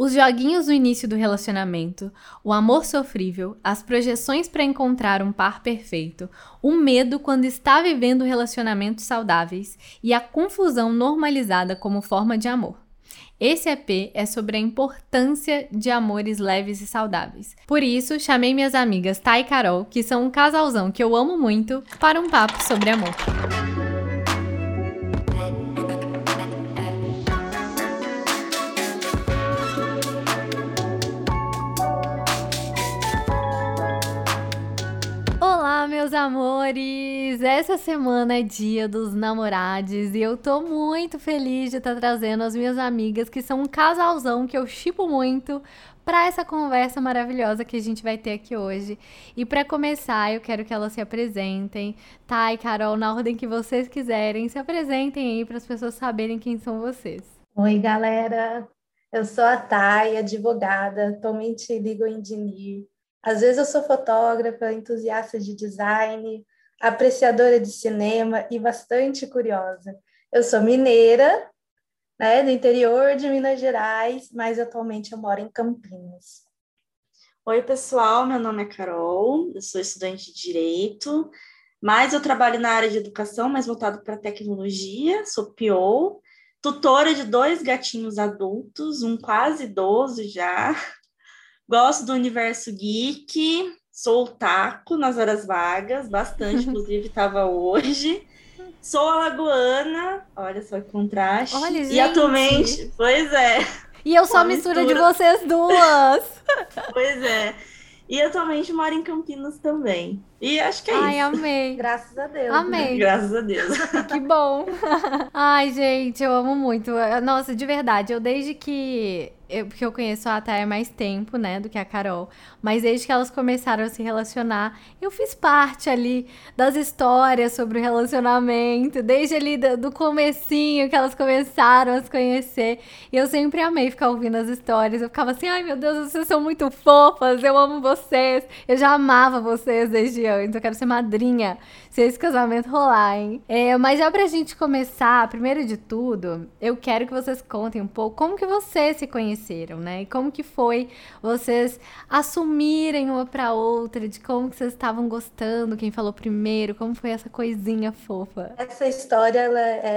Os joguinhos no início do relacionamento, o amor sofrível, as projeções para encontrar um par perfeito, o medo quando está vivendo relacionamentos saudáveis e a confusão normalizada como forma de amor. Esse EP é sobre a importância de amores leves e saudáveis. Por isso, chamei minhas amigas Thay e Carol, que são um casalzão que eu amo muito, para um papo sobre amor. Olá, meus amores! Essa semana é dia dos namorados e eu tô muito feliz de estar trazendo as minhas amigas, que são um casalzão que eu shippo muito, para essa conversa maravilhosa que a gente vai ter aqui hoje. E para começar, eu quero que elas se apresentem. Thay, Carol, na ordem que vocês quiserem, se apresentem aí para as pessoas saberem quem são vocês. Oi, galera. Eu sou a Thay, advogada, atualmente legal engineer. Às vezes eu sou fotógrafa, entusiasta de design, apreciadora de cinema e bastante curiosa. Eu sou mineira, né, do interior de Minas Gerais, mas atualmente eu moro em Campinas. Oi, pessoal, meu nome é Carol, eu sou estudante de Direito, mas eu trabalho na área de educação, mais voltado para tecnologia, sou PO, tutora de 2 gatinhos adultos, um quase idoso já. Gosto do universo geek, sou otaku nas horas vagas, bastante, inclusive estava hoje. Sou alagoana, olha só que contraste. Olha, gente! E atualmente, pois é. E eu sou a mistura de vocês duas! Pois é. E atualmente moro em Campinas também. E acho que é Ai, isso. amei! Graças a Deus. Amei! Né? Graças a Deus. Que bom! Ai, gente, eu amo muito. Nossa, de verdade, eu desde que... Porque eu conheço a Thay há mais tempo, né, do que a Carol. Mas desde que elas começaram a se relacionar, eu fiz parte ali das histórias sobre o relacionamento. Desde ali do comecinho que elas começaram a se conhecer. E eu sempre amei ficar ouvindo as histórias. Eu ficava assim, ai meu Deus, vocês são muito fofas, eu amo vocês. Eu já amava vocês desde antes, eu quero ser madrinha se esse casamento rolar, hein? Mas já pra gente começar, primeiro de tudo, eu quero que vocês contem um pouco como que vocês se conheceram, né? E como que foi vocês assumirem uma pra outra, de como que vocês estavam gostando, quem falou primeiro, como foi essa coisinha fofa. Essa história ela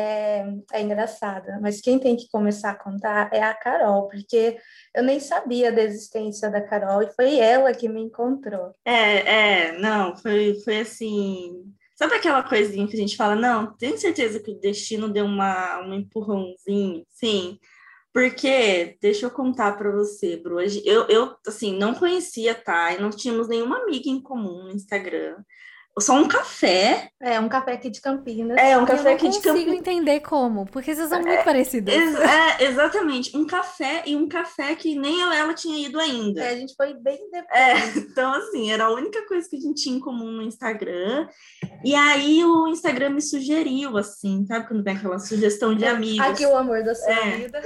é engraçada, mas quem tem que começar a contar é a Carol, porque eu nem sabia da existência da Carol e foi ela que me encontrou. Não, foi assim. Sabe aquela coisinha que a gente fala, não, tenho certeza que o destino deu um empurrãozinho, sim. Porque, deixa eu contar para você, Bru, eu assim, não conhecia a Thay, não tínhamos nenhuma amiga em comum no Instagram. Só um café. É, um café aqui de Campinas. Um café aqui de Eu não consigo Campinas. entender como, porque vocês são muito parecidas. Exatamente. Um café que nem ela tinha ido ainda. A gente foi bem depois. Então, assim, era a única coisa que a gente tinha em comum no Instagram. E aí o Instagram me sugeriu, assim, sabe quando vem aquela sugestão de amigos? Aqui o amor da sua vida.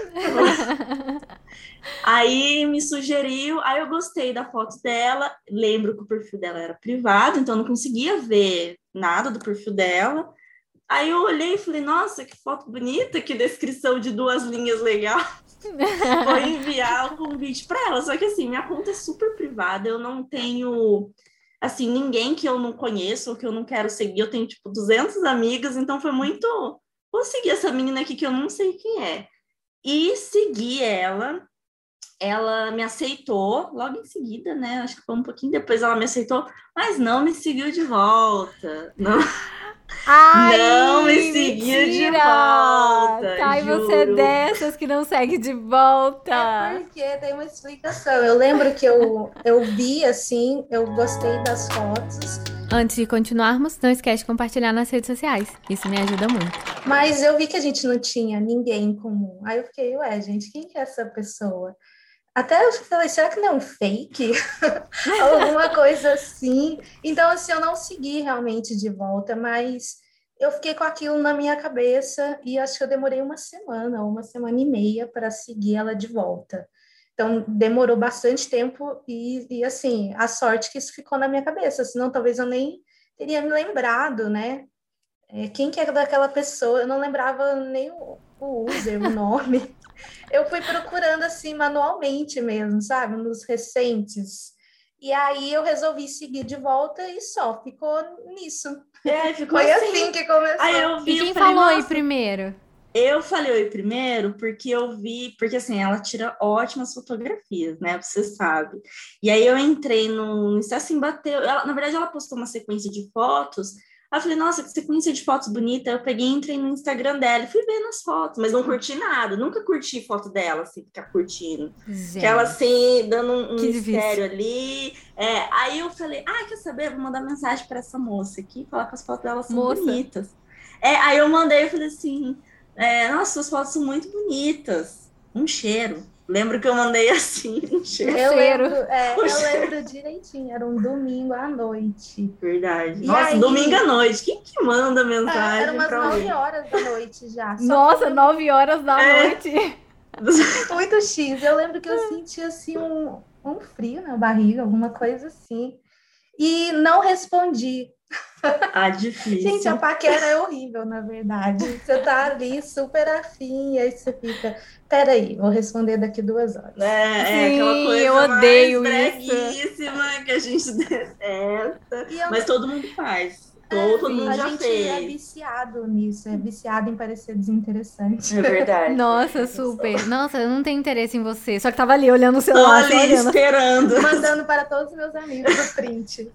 Aí me sugeriu, aí eu gostei da foto dela, lembro que o perfil dela era privado, então eu não conseguia ver nada do perfil dela. Aí eu olhei e falei, nossa, que foto bonita, que descrição de 2 linhas legal. Vou enviar o convite para ela. Só que assim, minha conta é super privada, eu não tenho, assim, ninguém que eu não conheço ou que eu não quero seguir. Eu tenho, tipo, 200 amigas, então foi muito... Vou seguir essa menina aqui que eu não sei quem é. E segui ela. Ela me aceitou logo em seguida, né? Acho que foi um pouquinho depois ela me aceitou, mas não me seguiu de volta. Não, não me seguiu de volta. Tá, e você é dessas que não segue de volta. É porque tem uma explicação. Eu lembro que eu vi assim, eu gostei das fotos. Antes de continuarmos, não esquece de compartilhar nas redes sociais. Isso me ajuda muito. Mas eu vi que a gente não tinha ninguém em comum. Aí eu fiquei, ué, gente, quem que é essa pessoa? Até eu falei, será que não é um fake? Alguma coisa assim. Então, assim, eu não segui realmente de volta, mas eu fiquei com aquilo na minha cabeça e acho que eu demorei uma semana e meia para seguir ela de volta. Então, demorou bastante tempo e assim, a sorte que isso ficou na minha cabeça, senão talvez eu nem teria me lembrado, né? Quem que era daquela pessoa? Eu não lembrava nem o user, o nome. Eu fui procurando assim manualmente mesmo, sabe? Nos recentes. E aí eu resolvi seguir de volta e só ficou nisso. Ficou Foi assim. assim que começou. Aí eu vi, E quem eu falei, falou aí nossa, primeiro? eu falei oi primeiro porque eu vi, porque assim, ela tira ótimas fotografias, né? Você sabe. E aí eu entrei no Insta, assim, bateu. Na verdade, ela postou uma sequência de fotos. Aí eu falei, nossa, que sequência de fotos bonita. Eu peguei e entrei no Instagram dela e fui vendo as fotos, mas não curti nada. Nunca curti foto dela, assim, ficar curtindo. Que ela, Gente, assim, dando um que difícil. mistério ali. Aí eu falei, quer saber? Vou mandar mensagem para essa moça aqui, falar que as fotos dela são Moça, bonitas. Aí eu mandei, eu falei assim. Nossa, suas fotos são muito bonitas. Um cheiro. Lembro que eu mandei assim, um um cheiro. cheiro. Eu lembro direitinho, era um domingo à noite. Verdade. E Nossa, aí, domingo à noite. Quem que manda eram mensagem umas para 9 alguém? horas da noite já. Só que eu Nossa, lembro 9 horas da noite. muito X. Eu lembro que eu senti assim um frio na barriga, alguma coisa assim. E não respondi. Gente, a Difícil. paquera é horrível, na verdade. Você tá ali super afim, e aí você fica, peraí, vou responder daqui 2 horas. Aquela Sim, eu coisa mais odeio isso. breguíssima que a gente detesta. E eu Mas todo mundo faz. Todo mundo A Sim. já gente é fez. viciado nisso, é viciado em parecer desinteressante. É verdade. Nossa, super. Nossa, eu não tenho interesse em você. Só que tava ali olhando o Tô celular, só ali olhando. esperando. Mandando para todos os meus amigos o print.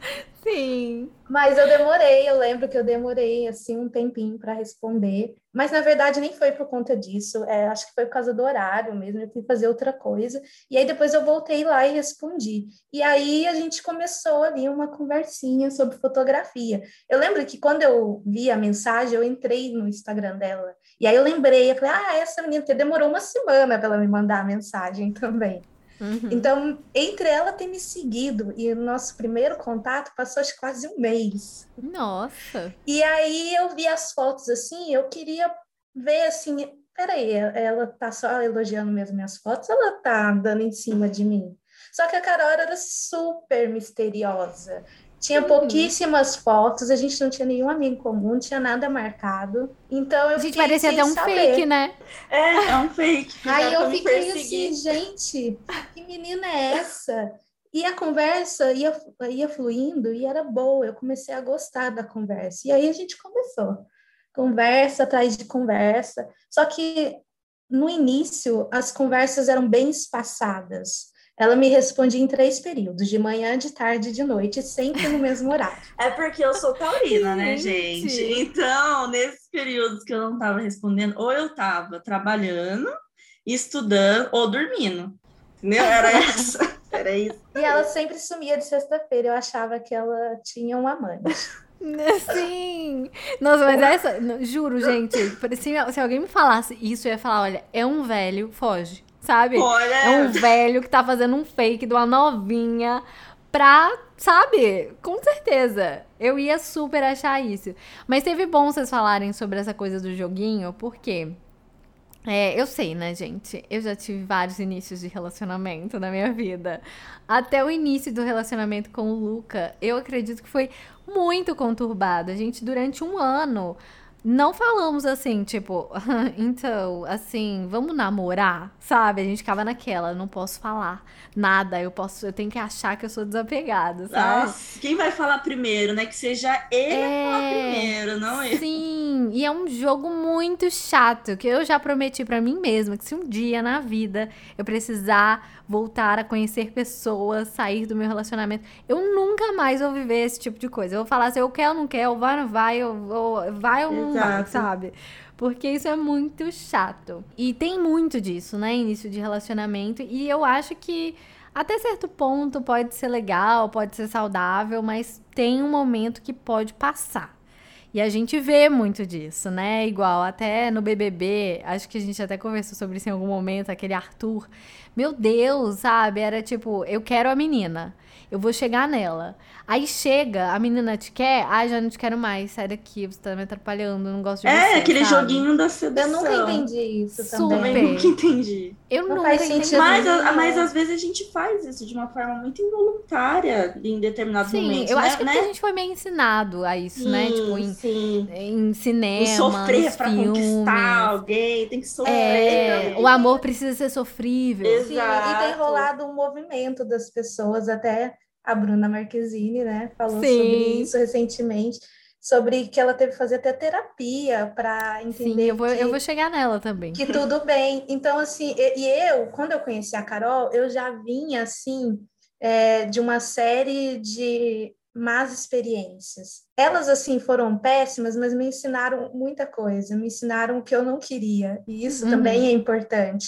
Sim. Mas eu lembro que eu demorei assim um tempinho para responder, mas na verdade nem foi por conta disso, acho que foi por causa do horário mesmo, eu fui fazer outra coisa, e aí depois eu voltei lá e respondi. E aí a gente começou ali uma conversinha sobre fotografia. Eu lembro que quando eu vi a mensagem, eu entrei no Instagram dela, e aí eu lembrei, eu falei, essa menina, porque demorou uma semana para ela me mandar a mensagem também. Uhum. Então, entre ela ter me seguido e o nosso primeiro contato, passou acho, quase um mês. Nossa. E aí eu vi as fotos assim, eu queria ver assim, peraí, ela tá só elogiando mesmo minhas fotos, ela tá dando em cima de mim. Só que a Carol era super misteriosa. Tinha Uhum. pouquíssimas fotos, a gente não tinha nenhum amigo em comum, não tinha nada marcado. Então eu Gente, fiquei parecia sem até um fake, saber. né? É um fake. Aí Fizeram pra eu me fiquei assim, perseguir. gente, que menina é essa? E a conversa ia fluindo e era boa, eu comecei a gostar da conversa. E aí a gente começou, conversa atrás de conversa. Só que no início as conversas eram bem espaçadas. Ela me respondia em 3 períodos, de manhã, de tarde e de noite, sempre no mesmo horário. É porque eu sou taurina, né, gente? Gente. Então, nesses períodos que eu não tava respondendo, ou eu tava trabalhando, estudando, ou dormindo. Entendeu? Era essa. Era isso. E ela sempre sumia de sexta-feira, eu achava que ela tinha um amante. Sim! Nossa, mas essa, juro, gente, se alguém me falasse isso, eu ia falar, olha, é um velho, foge, sabe? É Olha, um velho que tá fazendo um fake de uma novinha pra, sabe? Com certeza. Eu ia super achar isso. Mas teve bom vocês falarem sobre essa coisa do joguinho, porque eu sei, né, gente? Eu já tive vários inícios de relacionamento na minha vida. Até o início do relacionamento com o Luca, eu acredito que foi muito conturbado. A gente, durante um ano, não falamos assim, tipo, então, assim, vamos namorar, sabe? A gente ficava naquela, não posso falar nada, eu tenho que achar que eu sou desapegada, sabe? nossa, quem vai falar primeiro, né? Que seja ele a falar É, primeiro, não eu. sim, e é um jogo muito chato, que eu já prometi pra mim mesma que se um dia na vida eu precisar voltar a conhecer pessoas, sair do meu relacionamento, eu nunca mais vou viver esse tipo de coisa. Eu vou falar assim, eu quero ou não quero, vai ou não vai, vai ou não vai, Exato. sabe? Porque isso é muito chato. E tem muito disso, né? Início de relacionamento. E eu acho que até certo ponto pode ser legal, pode ser saudável, mas tem um momento que pode passar. E a gente vê muito disso, né? Igual até no BBB, acho que a gente até conversou sobre isso em algum momento, aquele Arthur. Meu Deus, sabe? Era tipo, eu quero a menina, eu vou chegar nela. Aí chega, a menina te quer, já não te quero mais, sai daqui, você tá me atrapalhando, eu não gosto de você, Aquele sabe? joguinho da Eu nunca sedução. entendi isso Também também. nunca Super. entendi. Eu Não faz nunca sentido entendi. Mas nenhum. às vezes a gente faz isso de uma forma muito involuntária em determinados Sim, momentos, eu acho né? que é porque a gente foi meio ensinado a isso, né? Tipo, em Sim. em E cinema, sofrer nos para filmes. conquistar alguém, tem que É, sofrer. o amor precisa ser sofrível. Sim, e tem Exato. rolado um movimento das pessoas, até a Bruna Marquezine, né, falou sobre Sim, isso recentemente, sobre que ela teve que fazer até terapia para sim, eu entender vou chegar nela também. que tudo bem. Então, assim, eu, quando eu conheci a Carol, eu já vinha, assim, de uma série de más experiências. Elas, assim, foram péssimas, mas me ensinaram muita coisa, me ensinaram o que eu não queria, e isso também Uhum, é importante.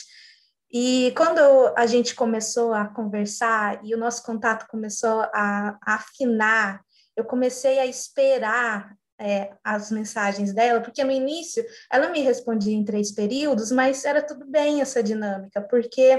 E quando a gente começou a conversar e o nosso contato começou a afinar, eu comecei a esperar as mensagens dela, porque no início ela me respondia em 3 períodos, mas era tudo bem essa dinâmica, porque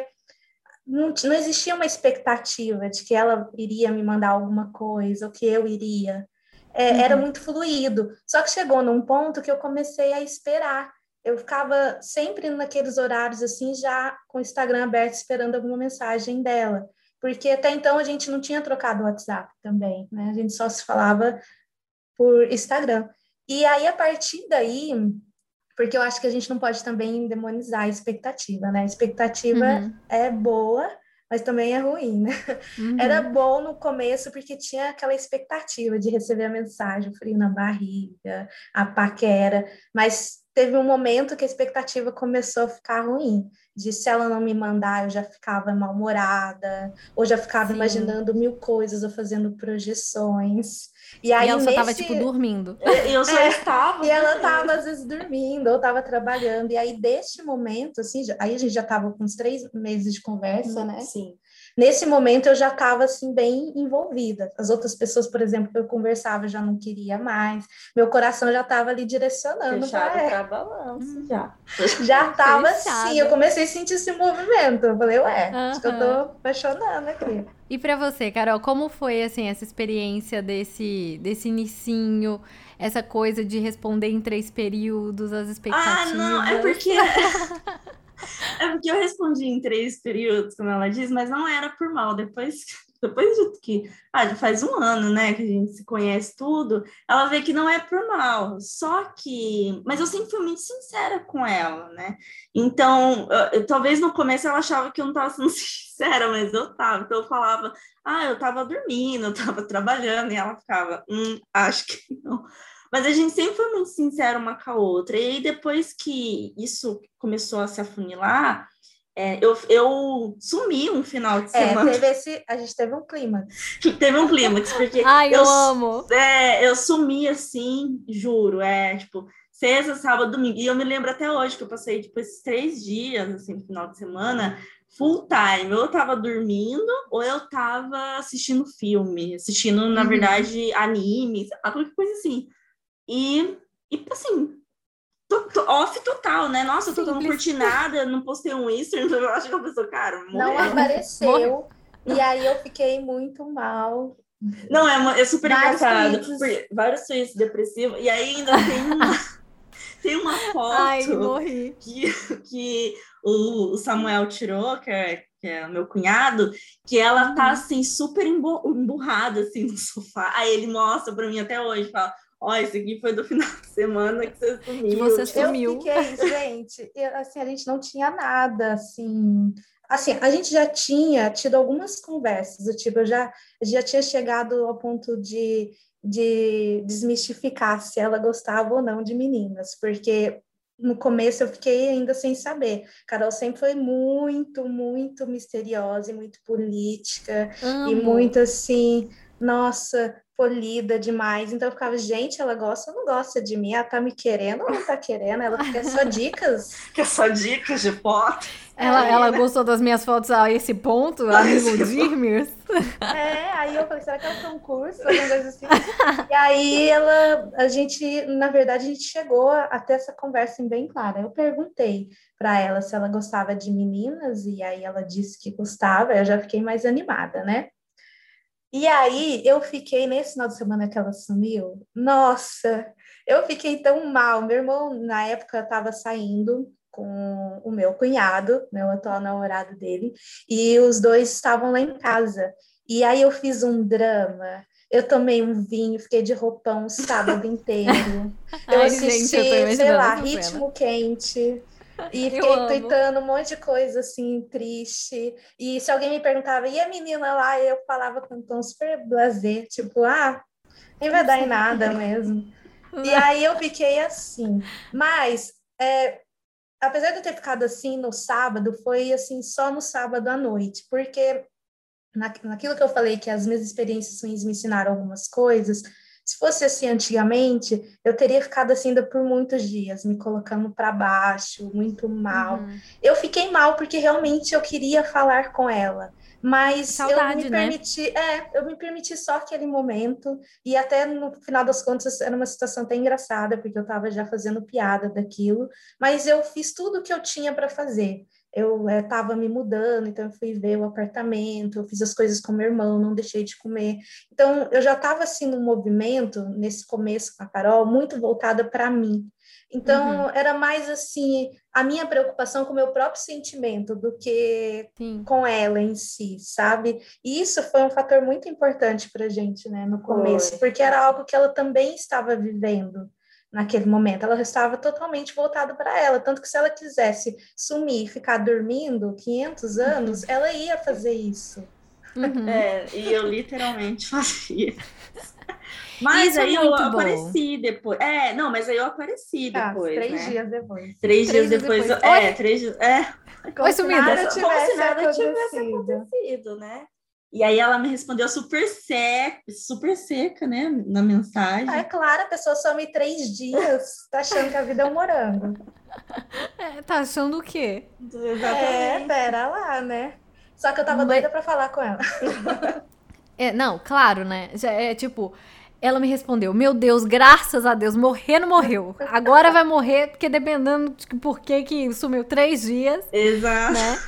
não existia uma expectativa de que ela iria me mandar alguma coisa, ou que eu iria. Era uhum. muito fluido. Só que chegou num ponto que eu comecei a esperar. Eu ficava sempre naqueles horários assim, já com o Instagram aberto, esperando alguma mensagem dela. Porque até então a gente não tinha trocado o WhatsApp também, né? A gente só se falava por Instagram. E aí, a partir daí, porque eu acho que a gente não pode também demonizar a expectativa, né? A expectativa Uhum, é boa, mas também é ruim, né? Era uhum. bom no começo porque tinha aquela expectativa de receber a mensagem, o frio na barriga, a paquera, mas teve um momento que a expectativa começou a ficar ruim, de se ela não me mandar, eu já ficava mal-humorada, ou já ficava Sim. imaginando mil coisas ou fazendo projeções. E E aí, ela só tava, tipo, nesse dormindo. Eu só é, estava e ela estava dormindo. às vezes dormindo ou estava trabalhando. E aí, deste momento, assim, aí a gente já estava com uns 3 meses de conversa, né? Sim. Nesse momento eu já estava assim bem envolvida. As outras pessoas, por exemplo, que eu conversava já não queria mais. Meu coração já estava ali direcionando Fechado para ela. para balanço já. Já estava assim. Eu Fechada. comecei a sentir esse movimento. Eu falei, ué, acho que eu tô Aham. apaixonando aqui. E pra você, Carol, como foi, assim, essa experiência desse inicinho, essa coisa de responder em 3 períodos, as Ah, não, expectativas? é porque eu respondi em 3 períodos, como ela diz, mas não era por mal. Depois de que já faz um ano, né, que a gente se conhece tudo, ela vê que não é por mal. Só que, mas eu sempre fui muito sincera com ela, né? Então, talvez no começo ela achava que eu não estava sendo sincera, mas eu estava. Então eu falava, eu estava dormindo, eu estava trabalhando, e ela ficava, acho que não. Mas a gente sempre foi muito sincera uma com a outra. E aí, depois que isso começou a se afunilar, eu sumi um final de semana. A gente teve um clima. Teve um clímax, porque Ai, eu amo! eu sumi assim, juro, tipo, sexta, sábado, domingo. E eu me lembro até hoje que eu passei, tipo, esses 3 dias, assim, no final de semana, full time. Ou eu tava dormindo, ou eu tava assistindo filme, assistindo, na Uhum. verdade, anime, sei lá, qualquer coisa assim. E assim, off total, né? Nossa, eu não Simples. curti nada, não postei um Instagram, eu acho que a pessoa, cara, Não morreu. Morreu. apareceu. E aí eu fiquei muito mal. Não, é super Vários engraçado, tweets. porque vários tweets depressivos, e aí ainda tem uma Ai, foto morri. que o Samuel tirou, que é o meu cunhado, que ela tá Uhum. assim, super emburrada assim no sofá. Aí ele mostra pra mim até hoje, fala: Ó, esse aqui foi do final de semana que você Que você sumiu. Eu sumiu. fiquei, gente, assim, a gente não tinha nada, assim, a gente já tinha tido algumas conversas, do tipo, eu já tinha chegado ao ponto de desmistificar se ela gostava ou não de meninas, porque no começo eu fiquei ainda sem saber. Carol sempre foi muito, muito misteriosa e muito política, e Amo. muito assim, nossa, polida demais. Então eu ficava, gente, ela gosta ou não gosta de mim? Ela tá me querendo ou não tá querendo? Ela quer só dicas? Que é só dicas de foto. Ela gostou das minhas fotos a esse ponto, a me iludir-me? Aí eu falei, será que ela foi um curso, alguma coisa assim? E aí a gente, na verdade, a gente chegou a ter essa conversa bem clara. Eu perguntei para ela se ela gostava de meninas, e aí ela disse que gostava, eu já fiquei mais animada, né? E aí eu fiquei nesse final de semana que ela sumiu. Nossa, eu fiquei tão mal. Meu irmão, na época, estava saindo com o meu cunhado, meu atual namorado dele, e os dois estavam lá em casa. E aí eu fiz um drama. Eu tomei um vinho, fiquei de roupão o sábado inteiro. Eu Ai, assisti, gente, eu tô sei imaginando lá, essa cena. Ritmo Quente. E Eu fiquei amo. tweetando um monte de coisa assim, triste. E se alguém me perguntava, e a menina lá? Eu falava com um tom super blasé, tipo, nem vai dar em nada mesmo. E aí eu fiquei assim. Mas, apesar de eu ter ficado assim no sábado, foi assim só no sábado à noite, porque naquilo que eu falei, que as minhas experiências ruins me ensinaram algumas coisas, se fosse assim antigamente, eu teria ficado assim ainda por muitos dias, me colocando para baixo, muito mal. Uhum. Eu fiquei mal porque realmente eu queria falar com ela, mas Saudade, né? eu me permiti só aquele momento, e até no final das contas era uma situação até engraçada, porque eu estava já fazendo piada daquilo, mas eu fiz tudo o que eu tinha para fazer. Eu estava me mudando, então eu fui ver o apartamento, eu fiz as coisas com meu irmão, não deixei de comer. Então, eu já estava assim no movimento, nesse começo com a Carol, muito voltada para mim. Uhum. Então, era mais assim, a minha preocupação com o meu próprio sentimento do que Sim. com ela em si, sabe? E isso foi um fator muito importante para a gente, né, no começo, porque era algo que ela também estava vivendo naquele momento. Ela estava totalmente voltada para ela, tanto que se ela quisesse sumir e ficar dormindo 500 anos, ela ia fazer isso. Uhum. E eu literalmente fazia. Mas Isso é aí eu muito bom. apareci depois. Não, mas aí eu apareci depois, 3 dias depois. 3 dias depois. Oi? 3 dias. Como Oi, se sumida. nada Como se nada tivesse acontecido. acontecido, né? E aí ela me respondeu super seca, né? Na mensagem. É claro, a pessoa some 3 dias, tá achando que a vida é um morango. Tá achando o quê? Exatamente. Pera lá, né? Só que eu tava Mas, doida para falar com ela. não, claro, né? Já é tipo, ela me respondeu: Meu Deus, graças a Deus, morrer não morreu. Agora vai morrer, porque dependendo de por que sumiu 3 dias, Exato. né?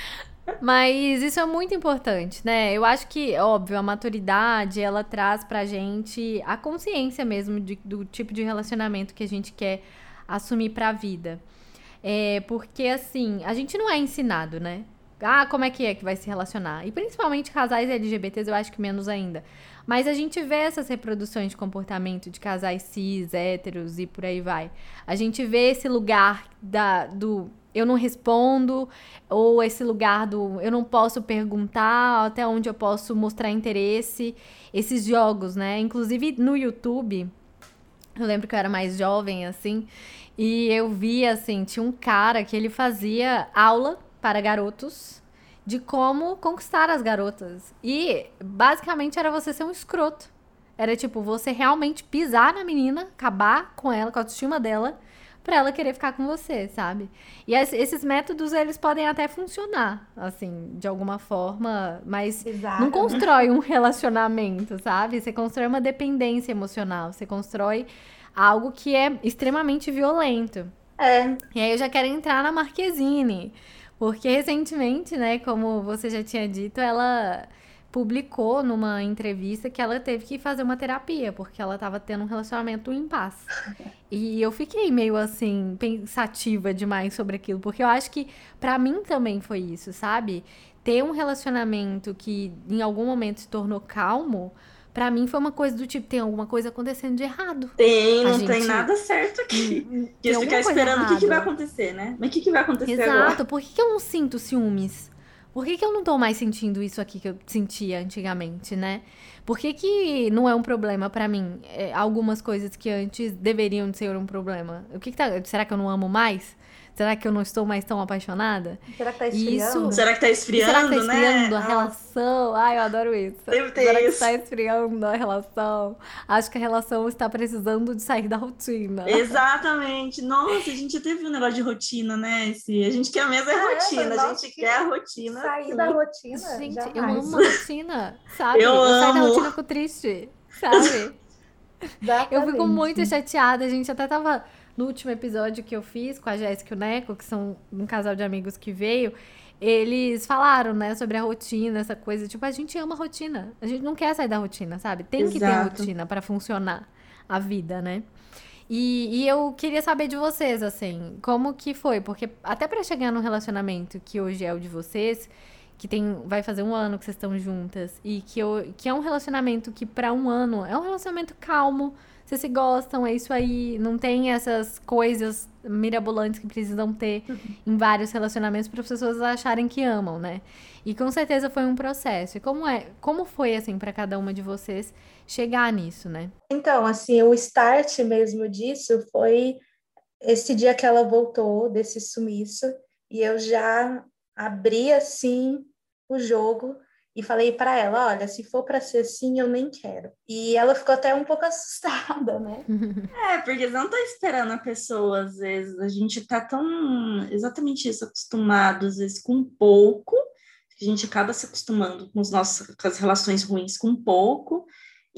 Mas isso é muito importante, né? Eu acho que, óbvio, a maturidade, ela traz pra gente a consciência mesmo do tipo de relacionamento que a gente quer assumir pra vida. Porque, assim, a gente não é ensinado, né? Como é que vai se relacionar? E principalmente casais LGBTs, eu acho que menos ainda. Mas a gente vê essas reproduções de comportamento de casais cis, héteros e por aí vai. A gente vê esse lugar do eu não respondo, ou esse lugar do eu não posso perguntar, até onde eu posso mostrar interesse. Esses jogos, né? Inclusive no YouTube, eu lembro que eu era mais jovem, assim, e eu via, assim, tinha um cara que ele fazia aula para garotos de como conquistar as garotas. E, basicamente, era você ser um escroto. Era, tipo, você realmente pisar na menina, acabar com ela, com a autoestima dela, pra ela querer ficar com você, sabe? E esses métodos, eles podem até funcionar, assim, de alguma forma, mas não Bizarro, né? constrói um relacionamento, sabe? Você constrói uma dependência emocional, você constrói algo que é extremamente violento. E aí eu já quero entrar na Marquezine, porque recentemente, né, como você já tinha dito, ela publicou numa entrevista que ela teve que fazer uma terapia, porque ela tava tendo um relacionamento em paz. E eu fiquei meio assim, pensativa demais sobre aquilo, porque eu acho que pra mim também foi isso, sabe? Ter um relacionamento que em algum momento se tornou calmo, pra mim foi uma coisa do tipo, tem alguma coisa acontecendo de errado. Não tem nada certo aqui. Tem Quis ficar alguma coisa esperando o que vai errada. acontecer, né? Mas o que vai acontecer agora? Exato. Por que eu não sinto ciúmes? Por que eu não tô mais sentindo isso aqui que eu sentia antigamente, né? Por que não é um problema pra mim? Algumas coisas que antes deveriam ser um problema. Será que eu não amo mais? Será que eu não estou mais tão apaixonada? Será que tá E esfriando? Será que tá esfriando, será que tá esfriando né? a relação? Ai, eu adoro isso. Sempre tem Será que isso. tá esfriando a relação? Acho que a relação está precisando de sair da rotina. Exatamente. Nossa, a gente já teve um negócio de rotina, né? A gente quer mesmo rotina, a gente quer a rotina. Sair da rotina, Gente, jamais. eu amo a rotina, sabe? Eu saio da amo. rotina com triste, sabe? Eu fico Exatamente. muito chateada. A gente até tava no último episódio que eu fiz com a Jéssica e o Neco, que são um casal de amigos que veio. Eles falaram, né, sobre a rotina, essa coisa. Tipo, a gente ama a rotina. A gente não quer sair da rotina, sabe? Tem que ter Exato. rotina pra funcionar a vida, né? E eu queria saber de vocês, assim, como que foi? Porque até pra chegar num relacionamento que hoje é o de vocês, que vai fazer 1 ano que vocês estão juntas, e que é um relacionamento que pra 1 ano é um relacionamento calmo, vocês se gostam, é isso aí, não tem essas coisas mirabolantes que precisam ter em vários relacionamentos para as pessoas acharem que amam, né? E com certeza foi um processo. E como foi, assim, para cada uma de vocês chegar nisso, né? Então, assim, o start mesmo disso foi esse dia que ela voltou desse sumiço, e eu já abri, assim, o jogo e falei para ela, olha, se for para ser assim, eu nem quero. E ela ficou até um pouco assustada, né? Porque você não tá esperando a pessoa, às vezes. A gente tá tão, exatamente isso, acostumado, às vezes, com pouco. A gente acaba se acostumando com com as relações ruins com pouco.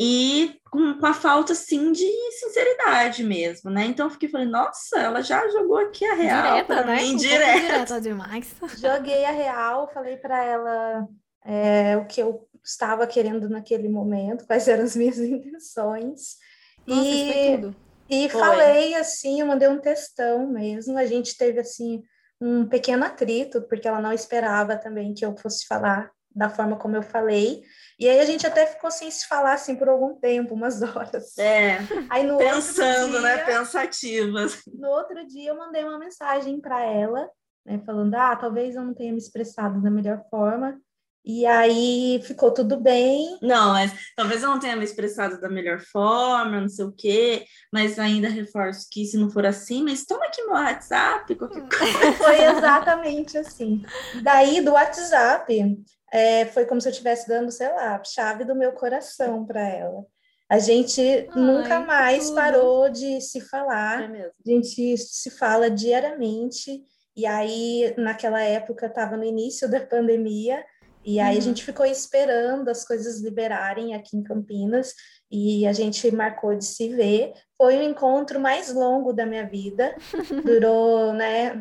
E com a falta, assim, de sinceridade mesmo, né? Então, eu fiquei falando, nossa, ela já jogou aqui a real Direta, pra né? mim, Direta demais. Joguei a real, falei para ela o que eu estava querendo naquele momento, quais eram as minhas intenções. Nossa, isso foi tudo. E falei assim, eu mandei um textão mesmo. A gente teve assim um pequeno atrito, porque ela não esperava também que eu fosse falar da forma como eu falei. E aí a gente até ficou sem se falar assim por algum tempo, umas horas. Aí no pensando, outro dia, né? Pensativas. No outro dia eu mandei uma mensagem para ela, né, falando, talvez eu não tenha me expressado da melhor forma. E aí ficou tudo bem. Não, mas talvez eu não tenha me expressado da melhor forma, não sei o quê, mas ainda reforço que se não for assim, mas toma aqui meu WhatsApp, qualquer coisa. Foi exatamente assim. Daí do WhatsApp, foi como se eu estivesse dando, sei lá, a chave do meu coração para ela. A gente nunca mais parou de se falar. É mesmo. A gente se fala diariamente. E aí, naquela época, estava no início da pandemia. E aí a gente ficou esperando as coisas liberarem aqui em Campinas. E a gente marcou de se ver. Foi o encontro mais longo da minha vida. Durou,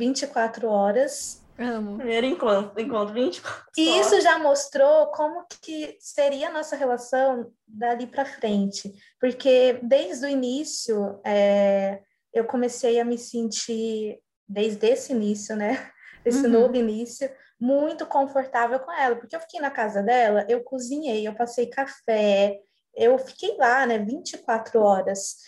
24 horas. Amo. Primeiro encontro 24 E isso já mostrou como que seria a nossa relação dali para frente. Porque desde o início, eu comecei a me sentir, desde esse início, né? Esse novo início, muito confortável com ela. Porque eu fiquei na casa dela, eu cozinhei, eu passei café, eu fiquei lá, né? 24 horas.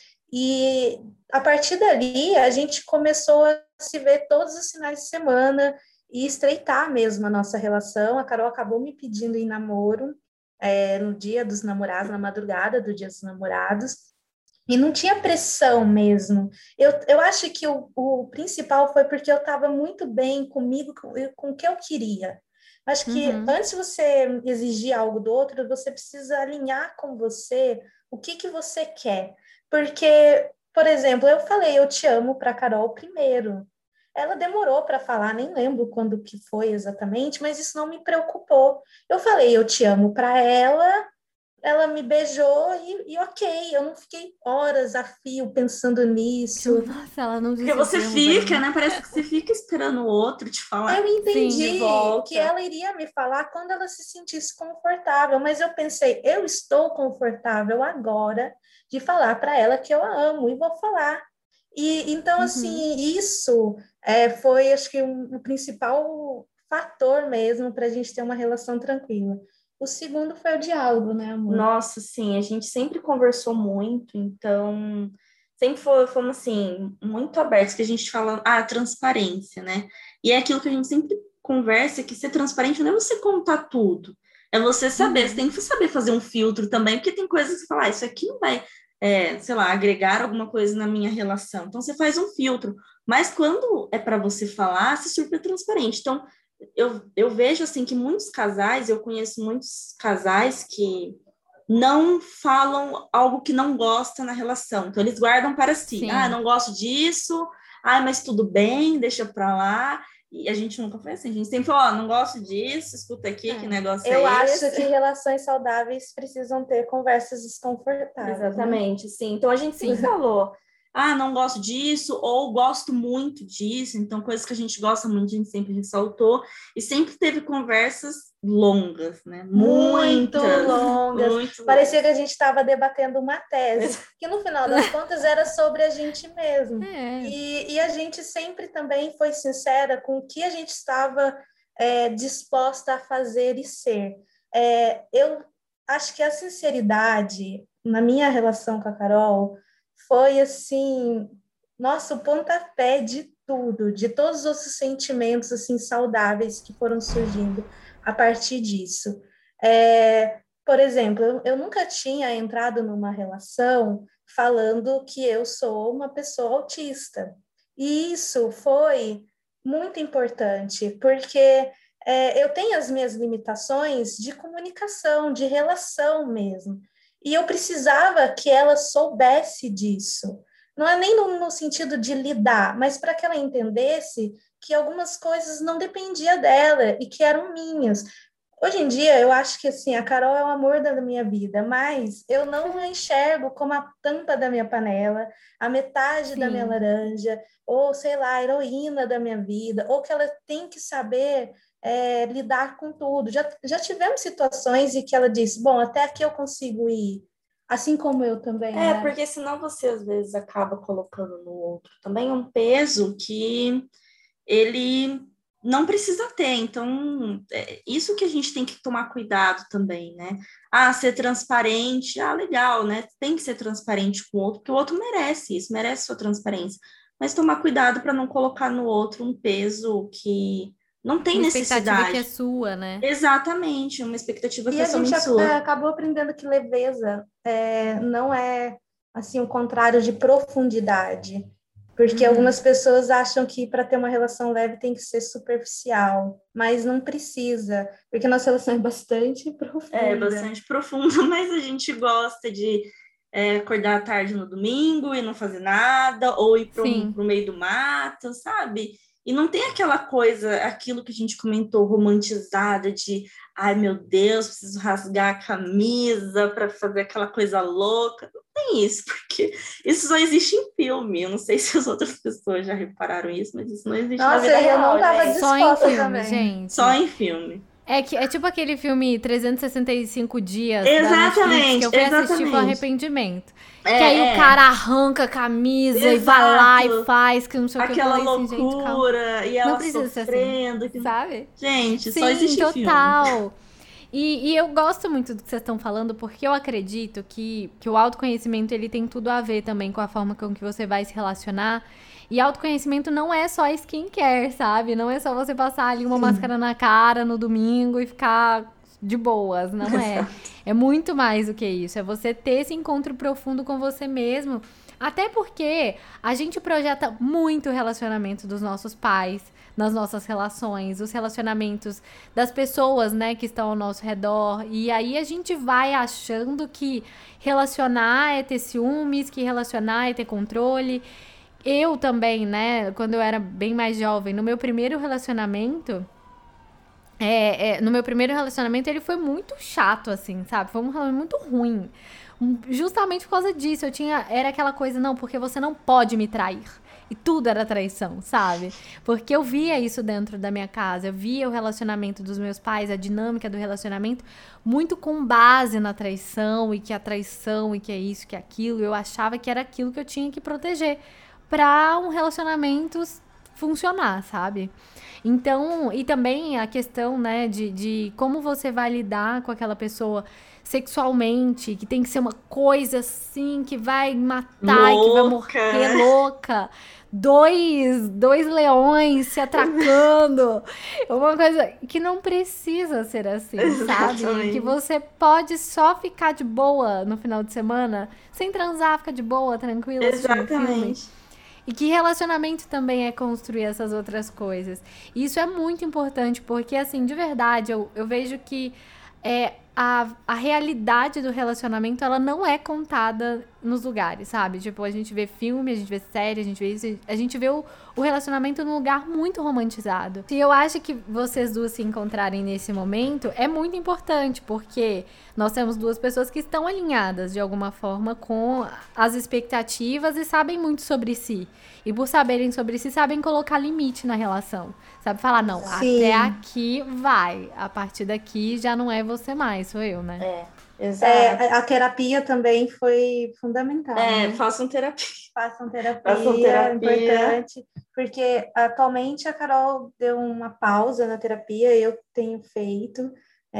E a partir dali, a gente começou a se ver todos os finais de semana e estreitar mesmo a nossa relação. A Carol acabou me pedindo em namoro no dia dos namorados, na madrugada do dia dos namorados, e não tinha pressão mesmo. Eu acho que o principal foi porque eu estava muito bem comigo, com o que eu queria. Acho que antes de você exigir algo do outro, você precisa alinhar com você o que você quer. Porque, por exemplo, eu falei eu te amo para a Carol primeiro. Ela demorou para falar, nem lembro quando que foi exatamente, mas isso não me preocupou. Eu falei eu te amo para ela me beijou e ok, eu não fiquei horas a fio pensando nisso. Nossa, ela não disse. Porque você fica, né? Parece que você fica esperando o outro te falar. Eu entendi de volta. que ela iria me falar quando ela se sentisse confortável, mas eu pensei, eu estou confortável agora de falar para ela que eu a amo e vou falar. E então, assim, isso foi, acho que, o principal fator mesmo para a gente ter uma relação tranquila. O segundo foi o diálogo, né, amor? Nossa, sim, a gente sempre conversou muito, então sempre fomos, assim, muito abertos, que a gente fala, transparência, né? E é aquilo que a gente sempre conversa, que ser transparente não é você contar tudo, é você saber, você tem que saber fazer um filtro também, porque tem coisas que você fala, isso aqui não vai, sei lá, agregar alguma coisa na minha relação. Então, você faz um filtro. Mas quando é para você falar, você super transparente. Então, eu vejo, assim, que muitos casais, eu conheço muitos casais que não falam algo que não gosta na relação. Então, eles guardam para si. Sim. Não gosto disso. Mas tudo bem, deixa para lá. E a gente nunca foi assim. A gente sempre falou, não gosto disso, escuta aqui, que negócio é esse? Eu acho que relações saudáveis precisam ter conversas desconfortáveis. Exatamente, né? Sim. Então, a gente sempre falou, não gosto disso, ou gosto muito disso. Então, coisas que a gente gosta muito, a gente sempre ressaltou. E sempre teve conversas longas, né? Muito longas. Muito Parecia que a gente estava debatendo uma tese, que no final das contas era sobre a gente mesmo. E a gente sempre também foi sincera com o que a gente estava disposta a fazer e ser. Eu acho que a sinceridade na minha relação com a Carol foi, assim, nossa, o pontapé de tudo, de todos os sentimentos, assim, saudáveis que foram surgindo a partir disso. Por exemplo, eu nunca tinha entrado numa relação falando que eu sou uma pessoa autista. E isso foi muito importante, porque eu tenho as minhas limitações de comunicação, de relação mesmo. E eu precisava que ela soubesse disso. Não é nem no sentido de lidar, mas para que ela entendesse que algumas coisas não dependiam dela e que eram minhas. Hoje em dia, eu acho que assim, a Carol é o amor da minha vida, mas eu não a enxergo como a tampa da minha panela, a metade da minha laranja, ou sei lá, a heroína da minha vida, ou que ela tem que saber lidar com tudo. Já tivemos situações em que ela disse, bom, até aqui eu consigo ir, assim como eu também, né? Porque senão você às vezes acaba colocando no outro também um peso que ele não precisa ter. Então, isso que a gente tem que tomar cuidado também, né? Ser transparente, legal, né? Tem que ser transparente com o outro, porque o outro merece isso, merece sua transparência. Mas tomar cuidado para não colocar no outro um peso que não tem necessidade. Uma expectativa que é sua, né? Exatamente, uma expectativa que é somente sua. E a gente acabou aprendendo que leveza não é, assim, o contrário de profundidade. Porque algumas pessoas acham que para ter uma relação leve tem que ser superficial, mas não precisa, porque nossa relação é bastante profunda. É bastante profunda, mas a gente gosta de acordar à tarde no domingo e não fazer nada, ou ir pro meio do mato, sabe? E não tem aquela coisa, aquilo que a gente comentou, romantizada de, ai meu Deus, preciso rasgar a camisa para fazer aquela coisa louca. Não tem isso, porque isso só existe em filme. Eu não sei se as outras pessoas já repararam isso, mas isso não existe na vida real. Eu não estava disposta só em filme, também. Gente. Só em filme. É tipo aquele filme 365 dias exatamente, da Netflix, que eu fui assistir com arrependimento. Que aí o cara arranca a camisa e vai lá e faz, que não sei o que. Aquela loucura, gente, e ela não precisa sofrendo. Ser assim, sabe? Gente, sim, só existe total. filme. E eu gosto muito do que vocês estão falando, porque eu acredito que o autoconhecimento ele tem tudo a ver também com a forma com que você vai se relacionar. E autoconhecimento não é só skincare, sabe? Não é só você passar ali uma máscara na cara no domingo e ficar de boas, não é. É muito mais do que isso. É você ter esse encontro profundo com você mesmo. Até porque a gente projeta muito o relacionamento dos nossos pais nas nossas relações, os relacionamentos das pessoas, né, que estão ao nosso redor. E aí a gente vai achando que relacionar é ter ciúmes, que relacionar é ter controle. Eu também, né, quando eu era bem mais jovem, no meu primeiro relacionamento, ele foi muito chato, assim, sabe? Foi um relacionamento muito ruim. Justamente por causa disso, era aquela coisa, não, porque você não pode me trair. E tudo era traição, sabe? Porque eu via isso dentro da minha casa, eu via o relacionamento dos meus pais, a dinâmica do relacionamento, muito com base na traição, e que a traição, e que é isso, que é aquilo. Eu achava que era aquilo que eu tinha que proteger para um relacionamento funcionar, sabe? Então, e também a questão, né, de como você vai lidar com aquela pessoa sexualmente, que tem que ser uma coisa assim, que vai matar, e que vai morrer louca. Dois leões se atracando. Uma coisa que não precisa ser assim, sabe? Que você pode só ficar de boa no final de semana, sem transar, ficar de boa, tranquila, assistindo filme. E que relacionamento também é construir essas outras coisas. E isso é muito importante, porque, assim, de verdade, eu vejo que a realidade do relacionamento, ela não é contada nos lugares, sabe? Tipo, a gente vê filme, a gente vê série, a gente vê isso, a gente vê o relacionamento num lugar muito romantizado. E eu acho que vocês duas se encontrarem nesse momento é muito importante, porque nós temos duas pessoas que estão alinhadas, de alguma forma, com as expectativas e sabem muito sobre si. E por saberem sobre si, sabem colocar limite na relação. Sabe falar, não, até aqui vai. A partir daqui já não é você mais, sou eu, né? Exato. A terapia também foi fundamental, né? Façam terapia. Façam terapia, Façam terapia. importante, porque atualmente a Carol deu uma pausa na terapia, eu tenho feito,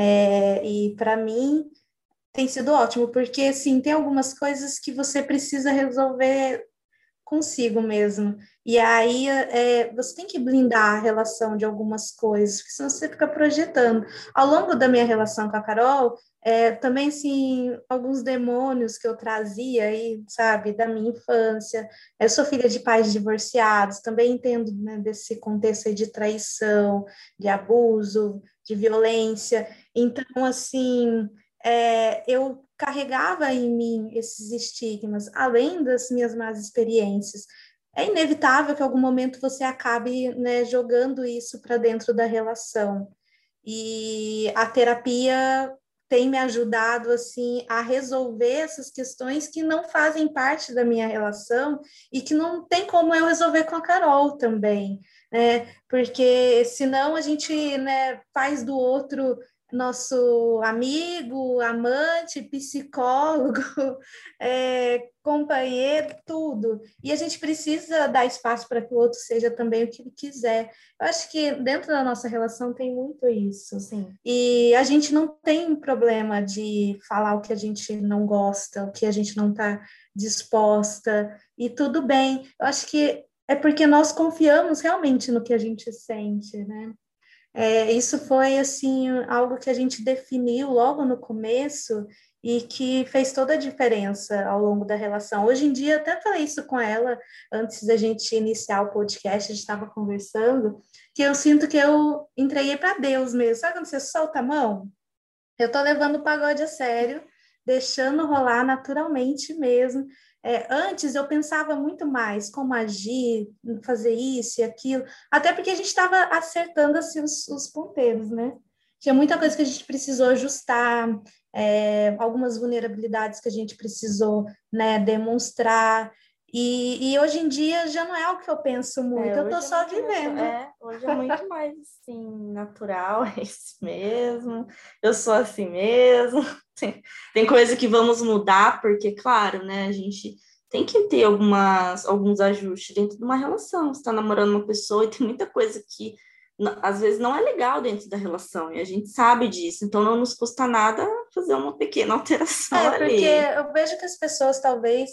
e para mim tem sido ótimo, porque assim, tem algumas coisas que você precisa resolver consigo mesmo. E aí você tem que blindar a relação de algumas coisas, porque senão você fica projetando. Ao longo da minha relação com a Carol, também assim, alguns demônios que eu trazia aí, sabe, da minha infância. Eu sou filha de pais divorciados, também entendo, né, desse contexto aí de traição, de abuso, de violência. Então, assim, eu carregava em mim esses estigmas, além das minhas más experiências. É inevitável que em algum momento você acabe, né, jogando isso para dentro da relação. E a terapia tem me ajudado assim a resolver essas questões que não fazem parte da minha relação e que não tem como eu resolver com a Carol também, né? Porque senão a gente, né, faz do outro nosso amigo, amante, psicólogo, companheiro, tudo. E a gente precisa dar espaço para que o outro seja também o que ele quiser. Eu acho que dentro da nossa relação tem muito isso. Sim. E a gente não tem problema de falar o que a gente não gosta, o que a gente não está disposta, e tudo bem. Eu acho que é porque nós confiamos realmente no que a gente sente, né? Isso foi assim algo que a gente definiu logo no começo e que fez toda a diferença ao longo da relação. Hoje em dia, até falei isso com ela antes da gente iniciar o podcast, a gente estava conversando, que eu sinto que eu entreguei para Deus mesmo. Sabe quando você solta a mão? Eu estou levando o pagode a sério, deixando rolar naturalmente mesmo. Antes eu pensava muito mais como agir, fazer isso e aquilo, até porque a gente estava acertando assim, os ponteiros, né? Tinha muita coisa que a gente precisou ajustar, algumas vulnerabilidades que a gente precisou, né, demonstrar. E hoje em dia já não é o que eu penso muito, eu estou só vivendo. Hoje é muito mais assim, natural, é isso mesmo, eu sou assim mesmo. Tem coisa que vamos mudar, porque, claro, né, a gente tem que ter alguns ajustes dentro de uma relação. Você está namorando uma pessoa e tem muita coisa que às vezes não é legal dentro da relação, e a gente sabe disso, então não nos custa nada fazer uma pequena alteração ali. Porque eu vejo que as pessoas talvez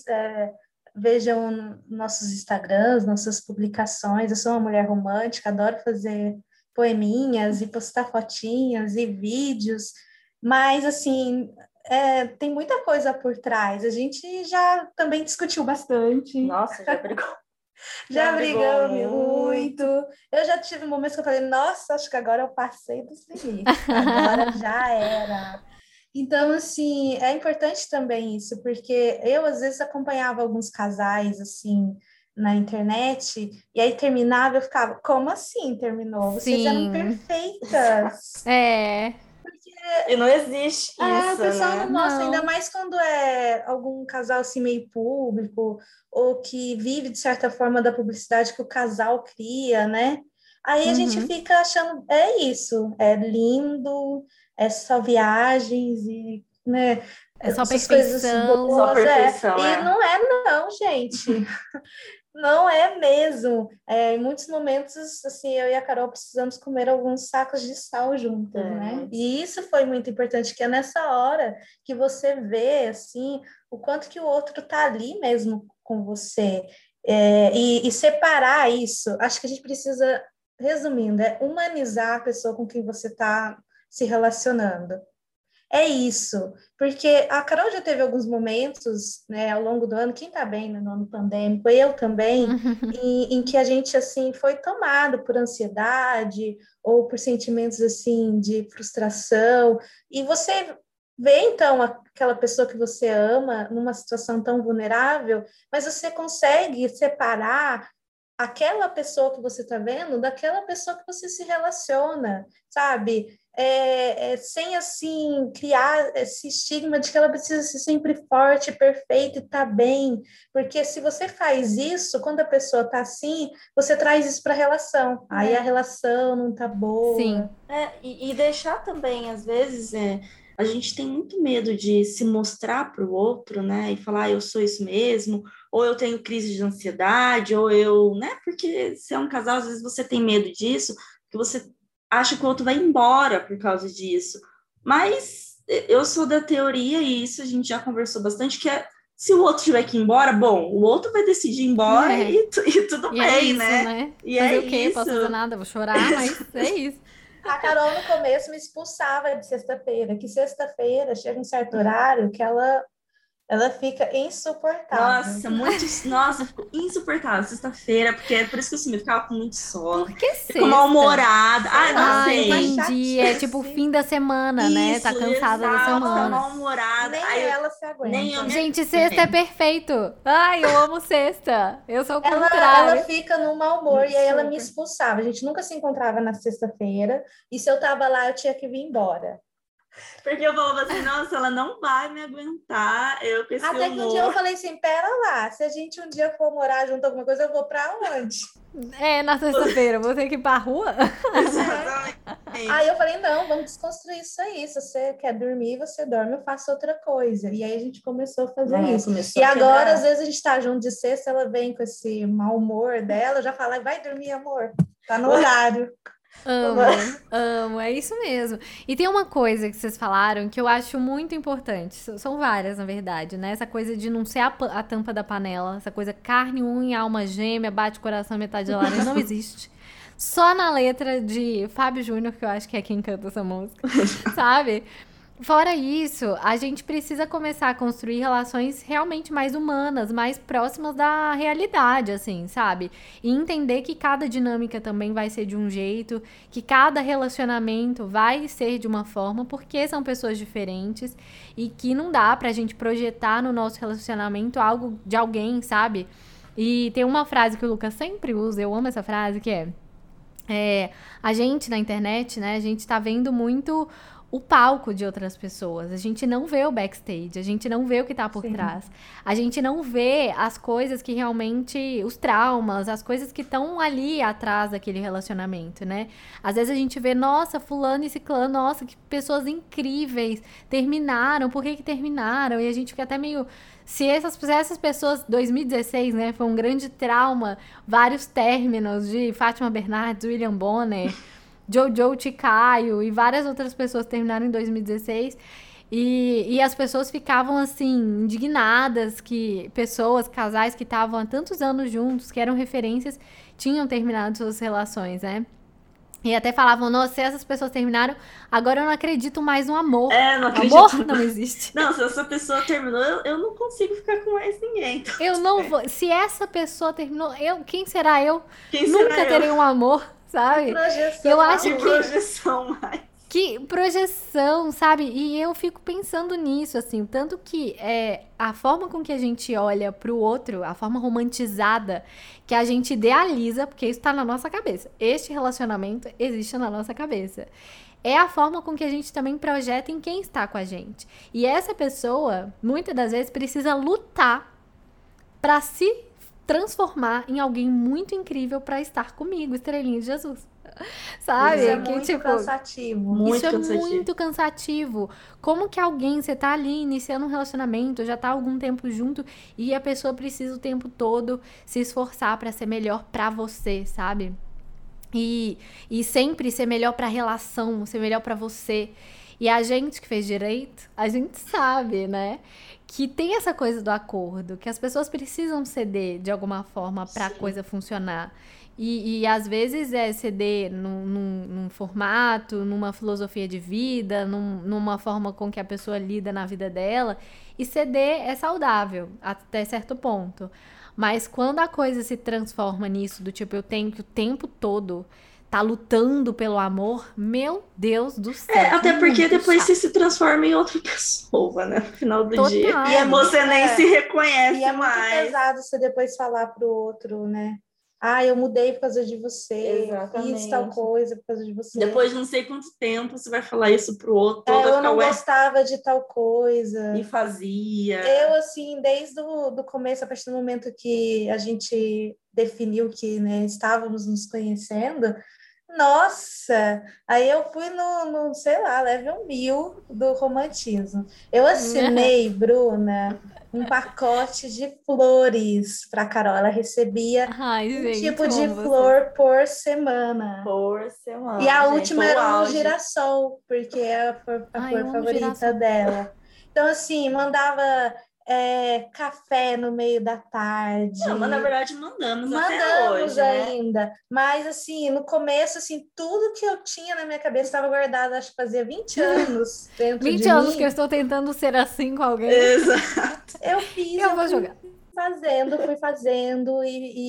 vejam nossos Instagrams, nossas publicações. Eu sou uma mulher romântica, adoro fazer poeminhas e postar fotinhas e vídeos, mas assim, tem muita coisa por trás. A gente já também discutiu bastante. Nossa, já brigou. Já brigamos muito. Eu já tive momentos que eu falei, nossa, acho que agora eu passei dos limites, agora já era. Então, assim, é importante também isso, porque eu, às vezes, acompanhava alguns casais, assim, na internet, e aí terminava, eu ficava, como assim terminou? Vocês eram perfeitas. E não existe isso, O pessoal né? não mostra, ainda mais quando é algum casal assim meio público, ou que vive, de certa forma, da publicidade que o casal cria, né? Aí a gente fica achando, é isso, é lindo, é só viagens e, né, É só essas coisas perfeição. boas, Só perfeição, E não é não, gente. Não é mesmo. Em muitos momentos, assim, eu e a Carol precisamos comer alguns sacos de sal juntas, né? E isso foi muito importante, que é nessa hora que você vê, assim, o quanto que o outro tá ali mesmo com você. E separar isso, acho que a gente precisa, resumindo, humanizar a pessoa com quem você está se relacionando. É isso, porque a Carol já teve alguns momentos, né, ao longo do ano, quem está bem, né, no ano pandêmico, eu também, em que a gente, assim, foi tomado por ansiedade ou por sentimentos, assim, de frustração, e você vê, então, aquela pessoa que você ama numa situação tão vulnerável, mas você consegue separar aquela pessoa que você está vendo daquela pessoa que você se relaciona, sabe? Sem, assim, criar esse estigma de que ela precisa ser sempre forte, perfeita e tá bem. Porque se você faz isso, quando a pessoa tá assim, você traz isso para a relação. Aí a relação não tá boa. Sim. E deixar também, às vezes, a gente tem muito medo de se mostrar para o outro, né? E falar, eu sou isso mesmo, ou eu tenho crise de ansiedade, ou eu, né? Porque se é um casal, às vezes você tem medo disso, porque você acha que o outro vai embora por causa disso. Mas eu sou da teoria, e isso a gente já conversou bastante, que é se o outro tiver que ir embora, bom, o outro vai decidir ir embora e tudo E bem, é isso, né? E Fazer é o quê? isso. Posso fazer nada, vou chorar, mas é isso. A Carol, no começo, me expulsava de sexta-feira, que sexta-feira chega um certo horário que ela fica insuportável. Nossa, ficou insuportável sexta-feira, porque é por isso que eu sumi, ficava com muito sono, Por que ficou sexta? mal-humorada. Ai, não Ah, sei. Entendi. É tipo o fim da semana, né? Tá Isso, cansada da exato, tá semana. mal-humorada. Nem Aí ela se nem eu aguenta. me Gente, sexta é perfeito. Ai, eu amo sexta. Eu sou o Ela contrário. fica no mau humor e aí ela me Super. expulsava. A gente nunca se encontrava na sexta-feira e se eu tava lá, eu tinha que vir embora. Porque eu falava assim, nossa, ela não vai me aguentar, eu com esse Até que um dia eu humor. falei assim, pera lá, se a gente um dia for morar junto alguma coisa, eu vou pra onde? É, na sexta-feira, vou ter que ir pra rua? Exatamente. Aí eu falei, não, vamos desconstruir isso aí. Se você quer dormir, você dorme, eu faço outra coisa. E aí a gente começou a fazer isso. Começou E a agora, quebrar. às vezes, a gente tá junto de sexta, ela vem com esse mau humor dela, eu já falo, vai dormir, amor. Tá no horário. Amo, é isso mesmo. E tem uma coisa que vocês falaram que eu acho muito importante. São várias, na verdade, né? Essa coisa de não ser a tampa da panela, essa coisa carne, unha, alma gêmea, bate coração, metade da laranja, não existe. Só na letra de Fábio Júnior, que eu acho que é quem canta essa música, sabe? Fora isso, a gente precisa começar a construir relações realmente mais humanas, mais próximas da realidade, assim, sabe? E entender que cada dinâmica também vai ser de um jeito, que cada relacionamento vai ser de uma forma, porque são pessoas diferentes e que não dá pra gente projetar no nosso relacionamento algo de alguém, sabe? E tem uma frase que o Lucas sempre usa, eu amo essa frase, que a gente na internet, né, a gente tá vendo muito o palco de outras pessoas. A gente não vê o backstage, a gente não vê o que tá por trás. A gente não vê as coisas que realmente, os traumas, as coisas que estão ali atrás daquele relacionamento, né? Às vezes a gente vê, nossa, fulano e ciclano, nossa, que pessoas incríveis, terminaram, por que terminaram? E a gente fica até meio... Se essas pessoas, 2016, né, foi um grande trauma, vários términos de Fátima Bernardes, William Bonner, Jojo Chicaio e várias outras pessoas terminaram em 2016. E as pessoas ficavam assim, indignadas que pessoas, casais que estavam há tantos anos juntos, que eram referências, tinham terminado suas relações, né? E até falavam, nossa, se essas pessoas terminaram, agora eu não acredito mais no amor. Não acredito. Amor não existe. Não, se essa pessoa terminou, eu não consigo ficar com mais ninguém. Então, eu não vou. Se essa pessoa terminou, quem será eu? Quem Nunca será terei um amor, sabe? Projeção, Eu acho que projeção mais. Que projeção, sabe? E eu fico pensando nisso, assim, tanto que a forma com que a gente olha pro outro, a forma romantizada que a gente idealiza, porque isso tá na nossa cabeça. Este relacionamento existe na nossa cabeça. É a forma com que a gente também projeta em quem está com a gente. E essa pessoa, muitas das vezes, precisa lutar para se transformar em alguém muito incrível para estar comigo, estrelinha de Jesus. Sabe? Isso é muito cansativo. Isso é muito cansativo. Como que alguém, você tá ali iniciando um relacionamento, já tá há algum tempo junto e a pessoa precisa o tempo todo se esforçar pra ser melhor pra você, sabe? E sempre ser melhor pra relação, ser melhor pra você. E a gente que fez direito, a gente sabe, né? Que tem essa coisa do acordo, que as pessoas precisam ceder de alguma forma pra coisa funcionar. E às vezes ceder num formato, numa filosofia de vida, numa forma com que a pessoa lida na vida dela. E ceder é saudável, até certo ponto. Mas quando a coisa se transforma nisso, do tipo, eu tenho que o tempo todo tá lutando pelo amor, meu Deus do céu. Até porque depois você se transforma em outra pessoa, né? No final do dia. E você nem se reconhece mais. E é muito pesado você depois falar pro outro, né? Eu mudei por causa de você. Exatamente. Fiz tal coisa por causa de você. Depois de não sei quanto tempo você vai falar isso pro outro. Eu não gostava de tal coisa. E fazia. Eu, assim, desde o começo, a partir do momento que a gente definiu que, né, estávamos nos conhecendo, Nossa! Aí eu fui sei lá, level 1000 do romantismo. Eu assinei, Bruna, um pacote de flores para Carol. Ela recebia Ai, um gente, tipo eu de amo vocês. flor por semana. Por E semana, a gente, última foi o era um auge. girassol, porque é a Ai, flor eu amo favorita girassol. dela. Então, assim, mandava café no meio da Não, mas na tarde. verdade mandamos até Mandamos hoje, né? ainda, mas assim, no começo, assim, tudo que eu tinha na minha cabeça estava guardado, acho que fazia 20 anos dentro de 20 anos que eu mim. estou tentando ser assim com alguém. Exato. Eu Eu vou jogar. fui fazendo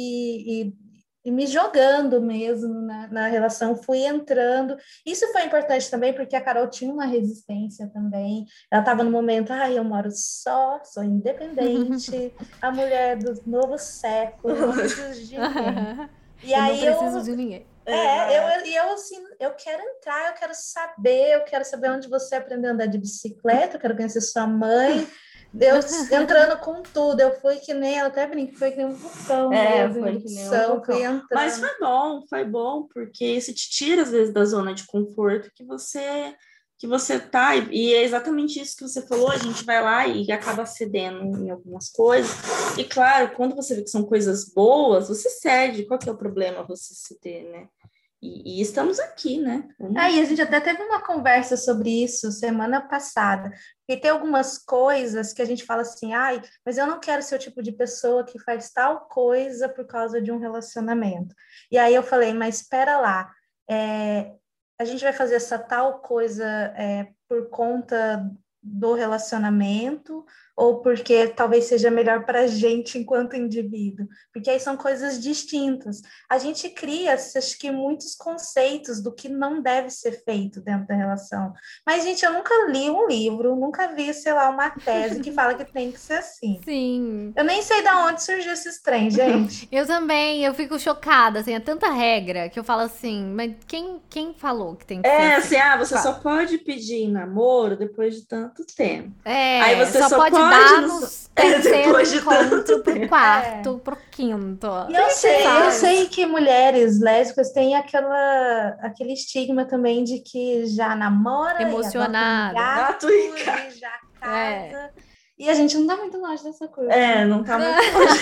e me jogando mesmo na relação, fui entrando. Isso foi importante também, porque a Carol tinha uma resistência também. Ela estava no momento, eu moro só, sou independente, a mulher do novo século, não preciso de ninguém. E Eu não aí preciso de ninguém. assim, eu quero entrar, eu quero saber onde você aprendeu a andar de bicicleta, eu quero conhecer sua mãe. Eu entrando com tudo, eu fui que nem, eu até brinco, foi que nem um vulcão mesmo, Foi que nem um erupção, fui vulcão. Mas entrando. foi bom, porque isso te tira, às vezes, da zona de conforto que você tá, e é exatamente isso que você falou, a gente vai lá e acaba cedendo em algumas coisas. E claro, quando você vê que são coisas boas, você cede. Qual que é o problema você ceder, né? E estamos aqui, né? Aí a gente até teve uma conversa sobre isso semana passada, porque tem algumas coisas que a gente fala assim, mas eu não quero ser o tipo de pessoa que faz tal coisa por causa de um relacionamento. E aí eu falei, mas espera lá, a gente vai fazer essa tal coisa por conta do relacionamento ou porque talvez seja melhor para a gente enquanto indivíduo, porque aí são coisas distintas. A gente cria, acho que, muitos conceitos do que não deve ser feito dentro da relação. Mas, gente, eu nunca li um livro, nunca vi, sei lá, uma tese que fala que tem que ser assim. Sim. Eu nem sei de onde surgiu esses trem, gente. Eu também, eu fico chocada, assim, é tanta regra que eu falo assim, mas quem falou que tem que ser assim? Você só pode pedir namoro depois de tanto tempo. Aí É, você só só pode pode dar no- nos terceiro depois de encontro tanto pro tempo. quarto, pro quinto. E eu Sabe? sei que mulheres lésbicas têm aquele estigma também de que já namora e adota um Emocionada. gato e e já É. casa. E a gente não dá muito longe dessa curva. não tá muito longe.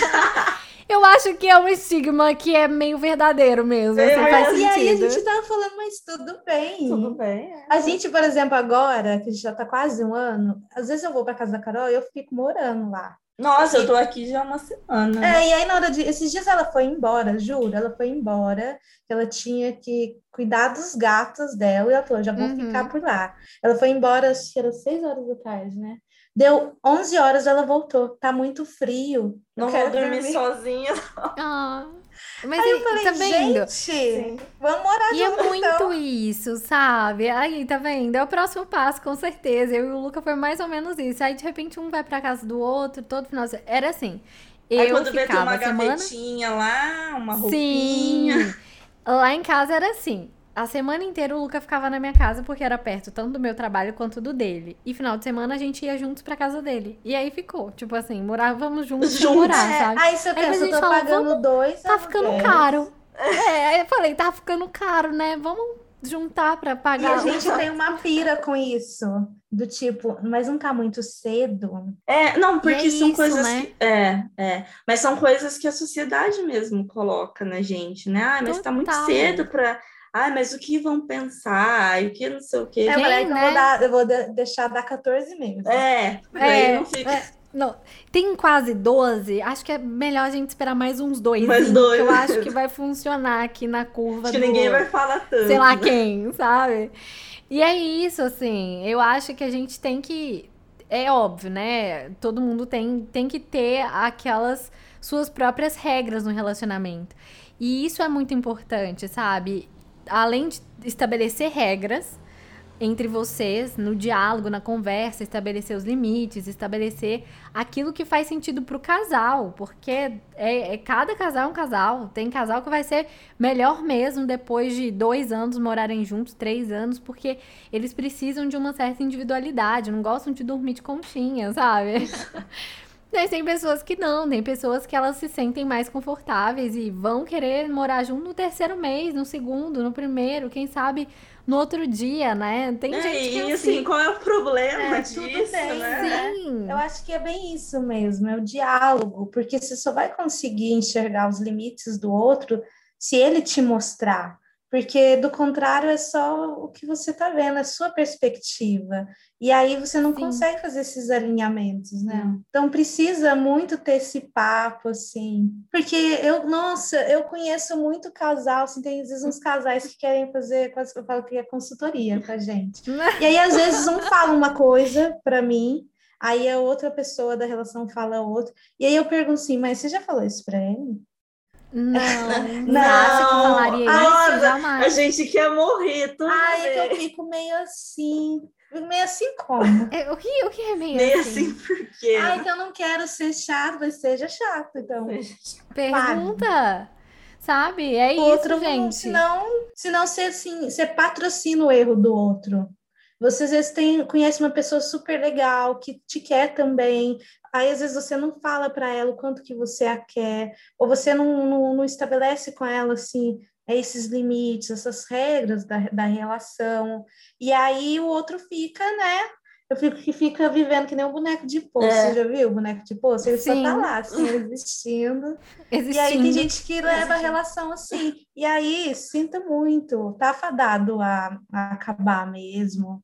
Eu acho que é um estigma que é meio verdadeiro mesmo, assim, faz E aí a sentido. gente tava falando, mas tudo bem. Tudo bem. A gente, por exemplo, agora, que a gente já tá quase um ano, às vezes eu vou pra casa da Carol e eu fico morando lá. Nossa, eu tô aqui já há uma semana. E aí na hora de... Esses dias ela foi embora, juro, ela foi embora, que ela tinha que cuidar dos gatos dela, e ela falou, já vou ficar por lá. Ela foi embora, acho que era 6 horas da tarde, né? Deu 11 horas, ela voltou. Tá muito frio. Não vou dormir sozinha. Ah, mas Aí eu falei, tá vendo? gente, vamos morar E é junto, muito então. isso, sabe? Aí, tá vendo? É o próximo passo, com certeza. Eu e o Luca foi mais ou menos isso. Aí, de repente, um vai pra casa do outro, todo final de semana. Era assim. Aí Eu quando vê tem uma ficava semana. gavetinha lá, uma Sim! roupinha. Lá em casa era assim. A semana inteira o Luca ficava na minha casa porque era perto tanto do meu trabalho quanto do dele. E final de semana a gente ia juntos pra casa dele. E aí ficou, tipo assim, morávamos juntos pra morar, sabe? Aí você Aí pensa, depois a eu gente tô falou, pagando dois tá ficando aluguéis. caro. Aí eu falei, tá ficando caro, né? Vamos juntar pra E a pagar. gente tem uma pira com isso. Do tipo, mas não tá muito cedo. Não, porque E é são isso, coisas né? que. Mas são coisas que a sociedade mesmo coloca na gente, né? Mas tá muito Total. cedo pra. Mas o que vão pensar? Ai, o que não sei o quê. Eu falei que né? eu vou deixar dar 14 meses. Daí não fica. Não, tem quase 12. Acho que é melhor a gente esperar mais uns dois. Mais dois. Que eu acho que vai funcionar aqui na curva Acho que ninguém vai falar tanto. sei lá quem, sabe? E é isso, assim. Eu acho que a gente tem que. É óbvio, né? Todo mundo tem que ter aquelas suas próprias regras no relacionamento. E isso é muito importante, sabe? Além de estabelecer regras entre vocês, no diálogo, na conversa, estabelecer os limites, estabelecer aquilo que faz sentido pro casal, porque cada casal é um casal. Tem casal que vai ser melhor mesmo depois de 2 anos morarem juntos, 3 anos, porque eles precisam de uma certa individualidade, não gostam de dormir de conchinha, sabe? Mas tem pessoas que não, tem pessoas que elas se sentem mais confortáveis e vão querer morar junto no terceiro mês, no segundo, no primeiro, quem sabe no outro dia, né? Tem gente que é assim, qual é o problema tudo disso, bem, né? Sim. Eu acho que é bem isso mesmo, é o diálogo, porque você só vai conseguir enxergar os limites do outro se ele te mostrar, porque do contrário é só o que você está vendo, é a sua perspectiva, e aí você não Sim. consegue fazer esses alinhamentos, né? Então precisa muito ter esse papo, assim, porque eu conheço muito casal, assim, tem às vezes uns casais que querem fazer, quase que eu falo que é consultoria com a gente, e aí às vezes um fala uma coisa para mim, aí a outra pessoa da relação fala outra, e aí eu pergunto assim, mas você já falou isso para ele? Não, você Não. acha que falaria isso? Nossa, a Jamais. gente quer morrer, tudo Ai, é que eu bem. fico meio assim como? O que é meio Meio assim? assim, por quê? Ah, então eu não quero ser chato, mas seja chato, então. Pergunta, sabe? É O isso, outro, gente. senão você, assim, você patrocina o erro do outro. Você às vezes conhece uma pessoa super legal, que te quer também, aí às vezes você não fala para ela o quanto que você a quer, ou você não estabelece com ela, assim, esses limites, essas regras da relação, e aí o outro fica, né? Eu fico que fica vivendo que nem um boneco de poço. Você já viu o boneco de poço? Ele só tá Sim. lá, assim, existindo. E aí tem gente que leva a relação assim. E aí, sinto muito, tá fadado a acabar mesmo.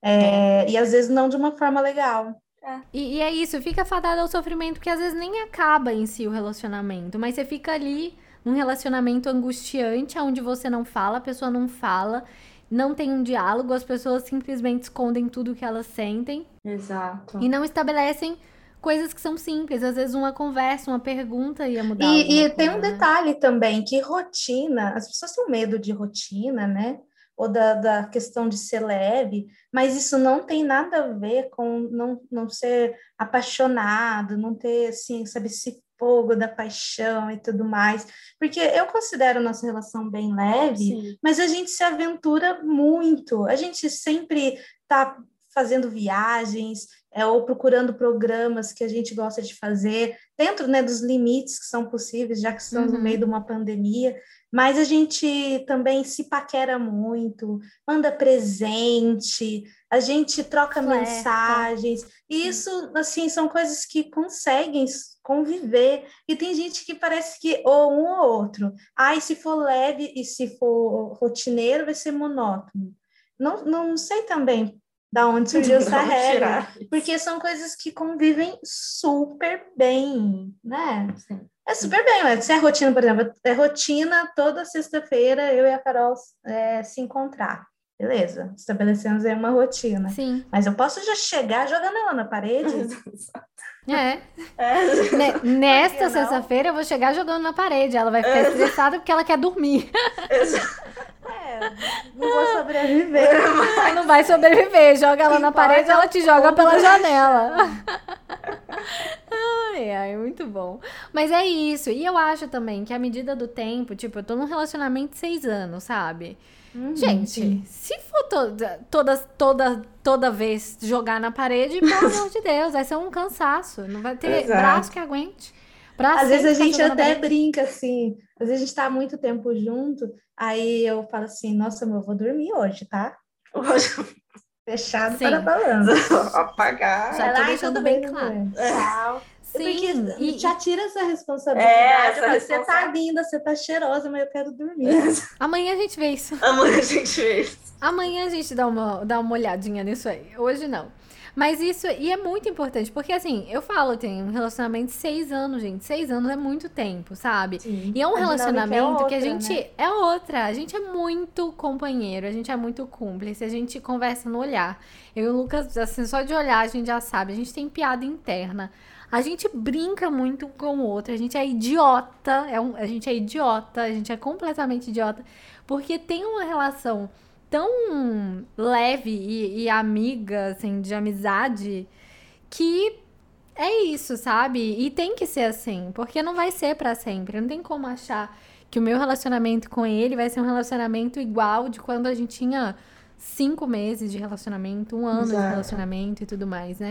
E às vezes não de uma forma legal. E é isso, fica fadado ao sofrimento, que às vezes nem acaba em si o relacionamento, mas você fica ali num relacionamento angustiante, onde você não fala, a pessoa não fala, não tem um diálogo, as pessoas simplesmente escondem tudo que elas sentem. Exato. E não estabelecem coisas que são simples. Às vezes uma conversa, uma pergunta ia mudar E tem coisa, um detalhe também, que rotina, as pessoas têm medo de rotina, né? Ou da questão de ser leve, mas isso não tem nada a ver com não ser apaixonado, não ter, assim, sabe, esse fogo da paixão e tudo mais. Porque eu considero nossa relação bem leve, Sim. mas a gente se aventura muito. A gente sempre está fazendo viagens, ou procurando programas que a gente gosta de fazer, dentro, né, dos limites que são possíveis, já que estamos no meio de uma pandemia, mas a gente também se paquera muito, manda presente, a gente troca mensagens, e isso, assim, são coisas que conseguem conviver, e tem gente que parece que ou um ou outro, se for leve e se for rotineiro, vai ser monótono. Não sei também da onde surgiu essa regra, porque são coisas que convivem super bem, né? Sim. É super bem, mas se é rotina, por exemplo, é rotina toda sexta-feira eu e a Carol se encontrar. Beleza, estabelecemos aí uma rotina. Sim. Mas eu posso já chegar jogando ela na parede? Nesta sexta-feira eu vou chegar jogando na parede. Ela vai ficar estressada porque ela quer dormir. Não vou sobreviver. Ela não vai sobreviver. Joga ela na parede, ela te joga pela janela. Ai, muito bom. Mas é isso. E eu acho também que à medida do tempo, tipo, eu tô num relacionamento de 6 anos, sabe? Gente, sim. se for toda vez jogar na parede, pelo amor de Deus, vai ser um cansaço. Não vai ter braço que aguente. Às vezes a gente até brinca assim, às vezes a gente tá há muito tempo junto, aí eu falo assim, nossa, eu vou dormir hoje, tá? Fechado para a balança. Apagar. Já tô deixando bem claro. Tchau. Sim, porque já tira essa responsabilidade. Essa Você tá linda, você tá cheirosa, mas eu quero dormir. Amanhã a gente vê isso. Amanhã a gente vê isso. Amanhã a gente dá uma olhadinha nisso aí. Hoje não. Mas isso, e é muito importante, porque assim, eu falo, tem um relacionamento de 6 anos, gente. 6 anos é muito tempo, sabe? Sim. E é um A dinâmica relacionamento que a outra, gente né? é outra. A gente é muito companheiro, a gente é muito cúmplice, a gente conversa no olhar. Eu e o Lucas, assim, só de olhar a gente já sabe, a gente tem piada interna. A gente brinca muito um com o outro, a gente é idiota, a gente é idiota, a gente é completamente idiota, porque tem uma relação tão leve e amiga, assim, de amizade, que é isso, sabe? E tem que ser assim, porque não vai ser pra sempre. Não tem como achar que o meu relacionamento com ele vai ser um relacionamento igual de quando a gente tinha 5 meses de relacionamento, 1 ano de Exato. relacionamento e tudo mais, né?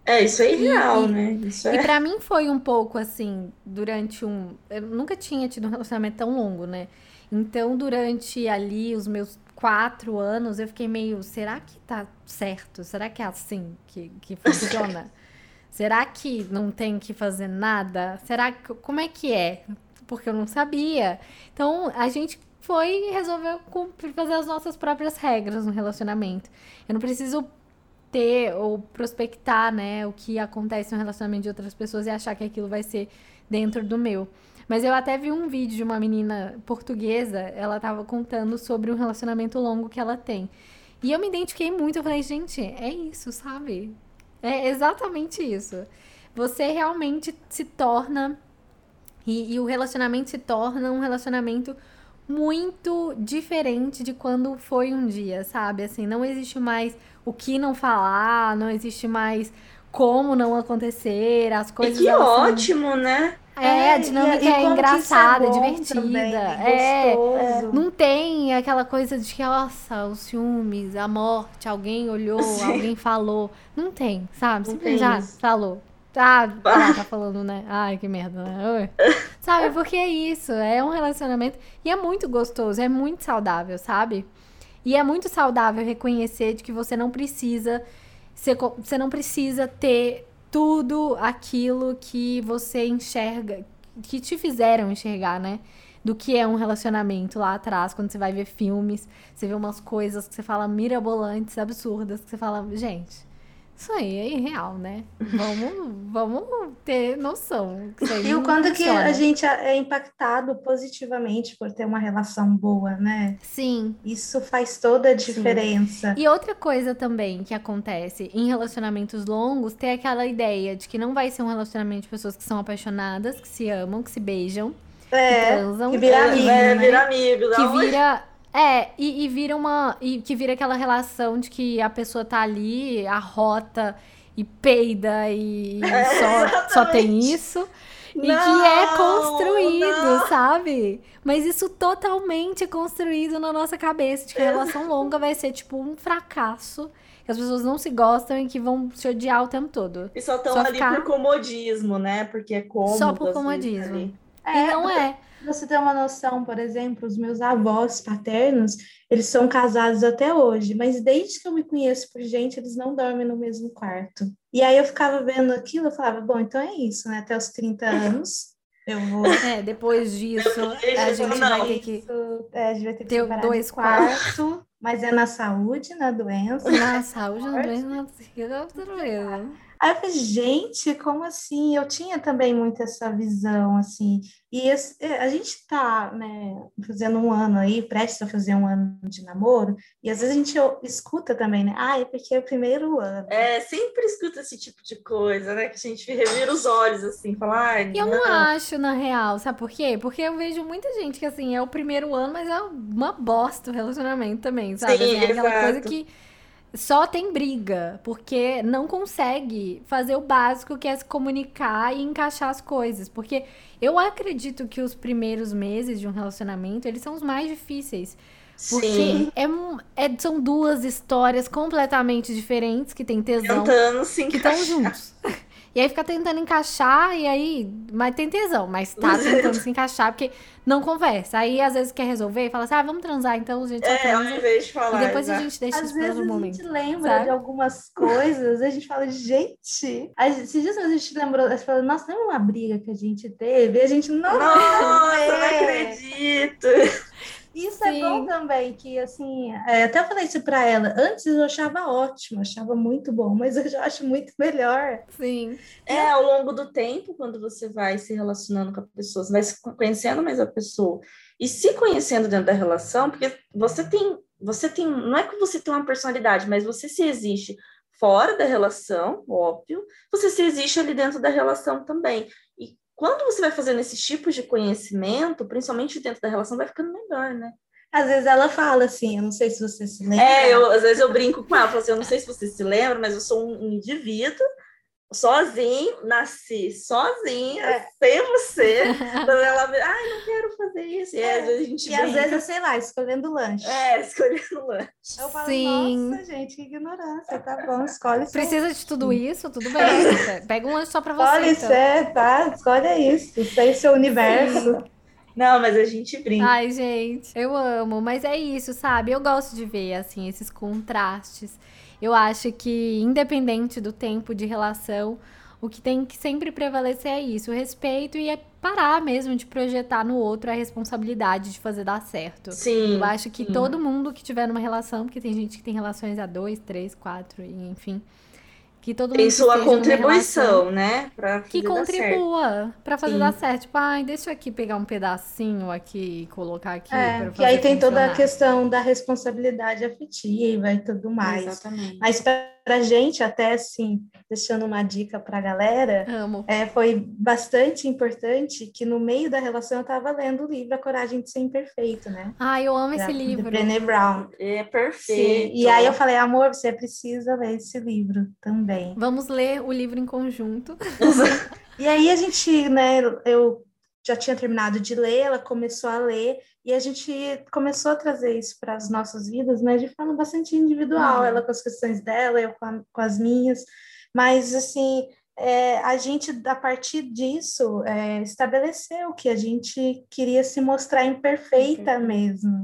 Isso é ideal, E, né? Isso e é. para mim foi um pouco assim, eu nunca tinha tido um relacionamento tão longo, né? Então, durante ali os meus 4 anos, eu fiquei meio, será que tá certo? Será que é assim que funciona? Será que não tem que fazer nada? Como é que é? Porque eu não sabia. Então, a gente foi e resolveu fazer as nossas próprias regras no relacionamento. Eu não preciso ter ou prospectar, né, o que acontece no relacionamento de outras pessoas e achar que aquilo vai ser dentro do meu. Mas eu até vi um vídeo de uma menina portuguesa, ela tava contando sobre um relacionamento longo que ela tem. E eu me identifiquei muito, eu falei, gente, é isso, sabe? É exatamente isso. Você realmente se torna e o relacionamento se torna um relacionamento muito diferente de quando foi um dia, sabe? Assim, não existe mais o que não falar, não existe mais como não acontecer, as E coisas que elas são. ótimo, né? A dinâmica E é como que isso é engraçada, bom divertida. também, e gostoso. Não tem aquela coisa de que, nossa, os ciúmes, a morte, alguém olhou, Sim, alguém falou. Não tem, sabe? não Simplesmente tem já isso. falou. Tá falando, né? Ai, que merda, né? Oi. Sabe? Porque é isso, é um relacionamento e é muito gostoso, é muito saudável, sabe? E é muito saudável reconhecer de que você não precisa ter tudo aquilo que você enxerga, que te fizeram enxergar, né? Do que é um relacionamento lá atrás, quando você vai ver filmes, você vê umas coisas que você fala mirabolantes, absurdas, que você fala, gente, isso aí é irreal, né? Vamos ter noção que isso aí E o não quanto que a funciona. gente é impactado positivamente por ter uma relação boa, né? Sim, Isso faz toda a sim. diferença. E outra coisa também que acontece em relacionamentos longos, tem aquela ideia de que não vai ser um relacionamento de pessoas que são apaixonadas, que se amam, que se beijam, que Que transam, virar amigo, Vai virar né? amigo, que não? vira. E vira que vira aquela relação de que a pessoa tá ali, arrota e peida e só tem Exatamente. isso. E que é Não, construído, não. sabe? Mas isso totalmente é construído na nossa cabeça, de que a relação longa vai ser tipo um fracasso, que as pessoas não se gostam e que vão se odiar o tempo todo. E só estão Só ali por ficar comodismo, né? Porque é só cômodo por às vezes comodismo. ali. E É, não é. pra você ter uma noção, por exemplo, os meus avós paternos, eles são casados até hoje, mas desde que eu me conheço por gente, eles não dormem no mesmo quarto. E aí eu ficava vendo aquilo, eu falava, bom, então é isso, né? Até os 30 anos eu vou. Depois disso, Depois a disso, gente vai não. ter que Isso, a gente vai ter que ter separar de 2 quartos. quarto, mas é na saúde, na doença, Na saúde, na morte. doença, na vida, tudo mesmo. Aí eu falei, gente, como assim? Eu tinha também muito essa visão, assim. A gente tá, né, fazendo um ano aí, prestes a fazer um ano de namoro, e às vezes a gente escuta também, né? Ah, é porque é o primeiro ano. Sempre escuta esse tipo de coisa, né? Que a gente revira os olhos assim, fala, ai, E eu não não. acho, na real, sabe por quê? Porque eu vejo muita gente que, assim, é o primeiro ano, mas é uma bosta o relacionamento também, sabe? Assim, Sim, é aquela coisa exato. que só tem briga, porque não consegue fazer o básico que é se comunicar e encaixar as coisas. Porque eu acredito que os primeiros meses de um relacionamento, eles são os mais difíceis. Porque Sim, são duas histórias completamente diferentes que têm tesão, tentando se que estão encaixar. juntos. E aí fica tentando encaixar, e aí. Mas tem tesão, mas tá tentando se encaixar, porque não conversa. Aí às vezes quer resolver e fala assim: vamos transar, então a gente só Ao transa. invés de E falar, depois a exato. gente deixa Às isso para vezes outro a gente momento, lembra de sabe? algumas coisas, a gente fala, gente, esses dias a gente lembrou, a gente falou, nossa, lembra uma briga que a gente teve? E a gente, nossa, Nossa, não é. acredito! Isso é bom Sim, também, que assim, até eu falei isso para ela. Antes eu achava ótimo, achava muito bom, mas eu já acho muito melhor. sim. E eu, Ao longo do tempo, quando você vai se relacionando com a pessoa, você vai se conhecendo mais a pessoa e se conhecendo dentro da relação, porque não é que você tem uma personalidade, mas você se existe fora da relação, óbvio, você se existe ali dentro da relação também. E quando você vai fazendo esses tipos de conhecimento, principalmente dentro da relação, vai ficando melhor, né? às vezes ela fala assim, eu não sei se você se lembra. Às vezes eu brinco com ela, falo assim, eu não sei se você se lembra, mas eu sou um indivíduo sozinho, nasci sozinha, sem você. Quando ela vê, ai, não quero fazer isso. E às vezes a gente E às brinca. vezes, sei lá, escolhendo lanche. Escolhendo lanche. Eu falo, Sim. nossa, gente, que ignorância, tá bom, escolhe seu... Precisa de tudo isso? Tudo bem. Pega um lanche só pra você, Escolhe, então. tá? Escolhe isso, sei seu universo. Não, mas a gente brinca. Ai, gente, eu amo, mas é isso, sabe? Eu gosto de ver, assim, esses contrastes. Eu acho que, independente do tempo de relação, o que tem que sempre prevalecer é isso, o respeito e é parar mesmo de projetar no outro a responsabilidade de fazer dar certo. Sim. Eu acho que sim. todo mundo que tiver numa relação, porque tem gente que tem relações a 2, 3, 4, enfim, que todo mundo Tem que sua esteja numa contribuição, relação né? Pra que fazer dar certo. contribua pra fazer Sim. dar certo. Tipo, ai, deixa eu aqui pegar um pedacinho aqui e colocar aqui pra Que fazer aí tem toda a funcionar. questão da responsabilidade afetiva e tudo mais. Exatamente. Mas pra gente, até assim, deixando uma dica pra galera, Amo. foi bastante importante que no meio da relação eu estava lendo o livro A Coragem de Ser Imperfeito, né? Ai, eu amo esse Da livro. Brené Brown. É Sim. perfeito. E aí eu falei, amor, você precisa ler esse livro também. Vamos ler o livro em conjunto. E aí a gente, né, eu já tinha terminado de ler, ela começou a ler, e a gente começou a trazer isso para as nossas vidas, né, de forma bastante individual, ela com as questões dela, eu com as minhas, mas, assim, a gente, a partir disso, estabeleceu que a gente queria se mostrar imperfeita mesmo,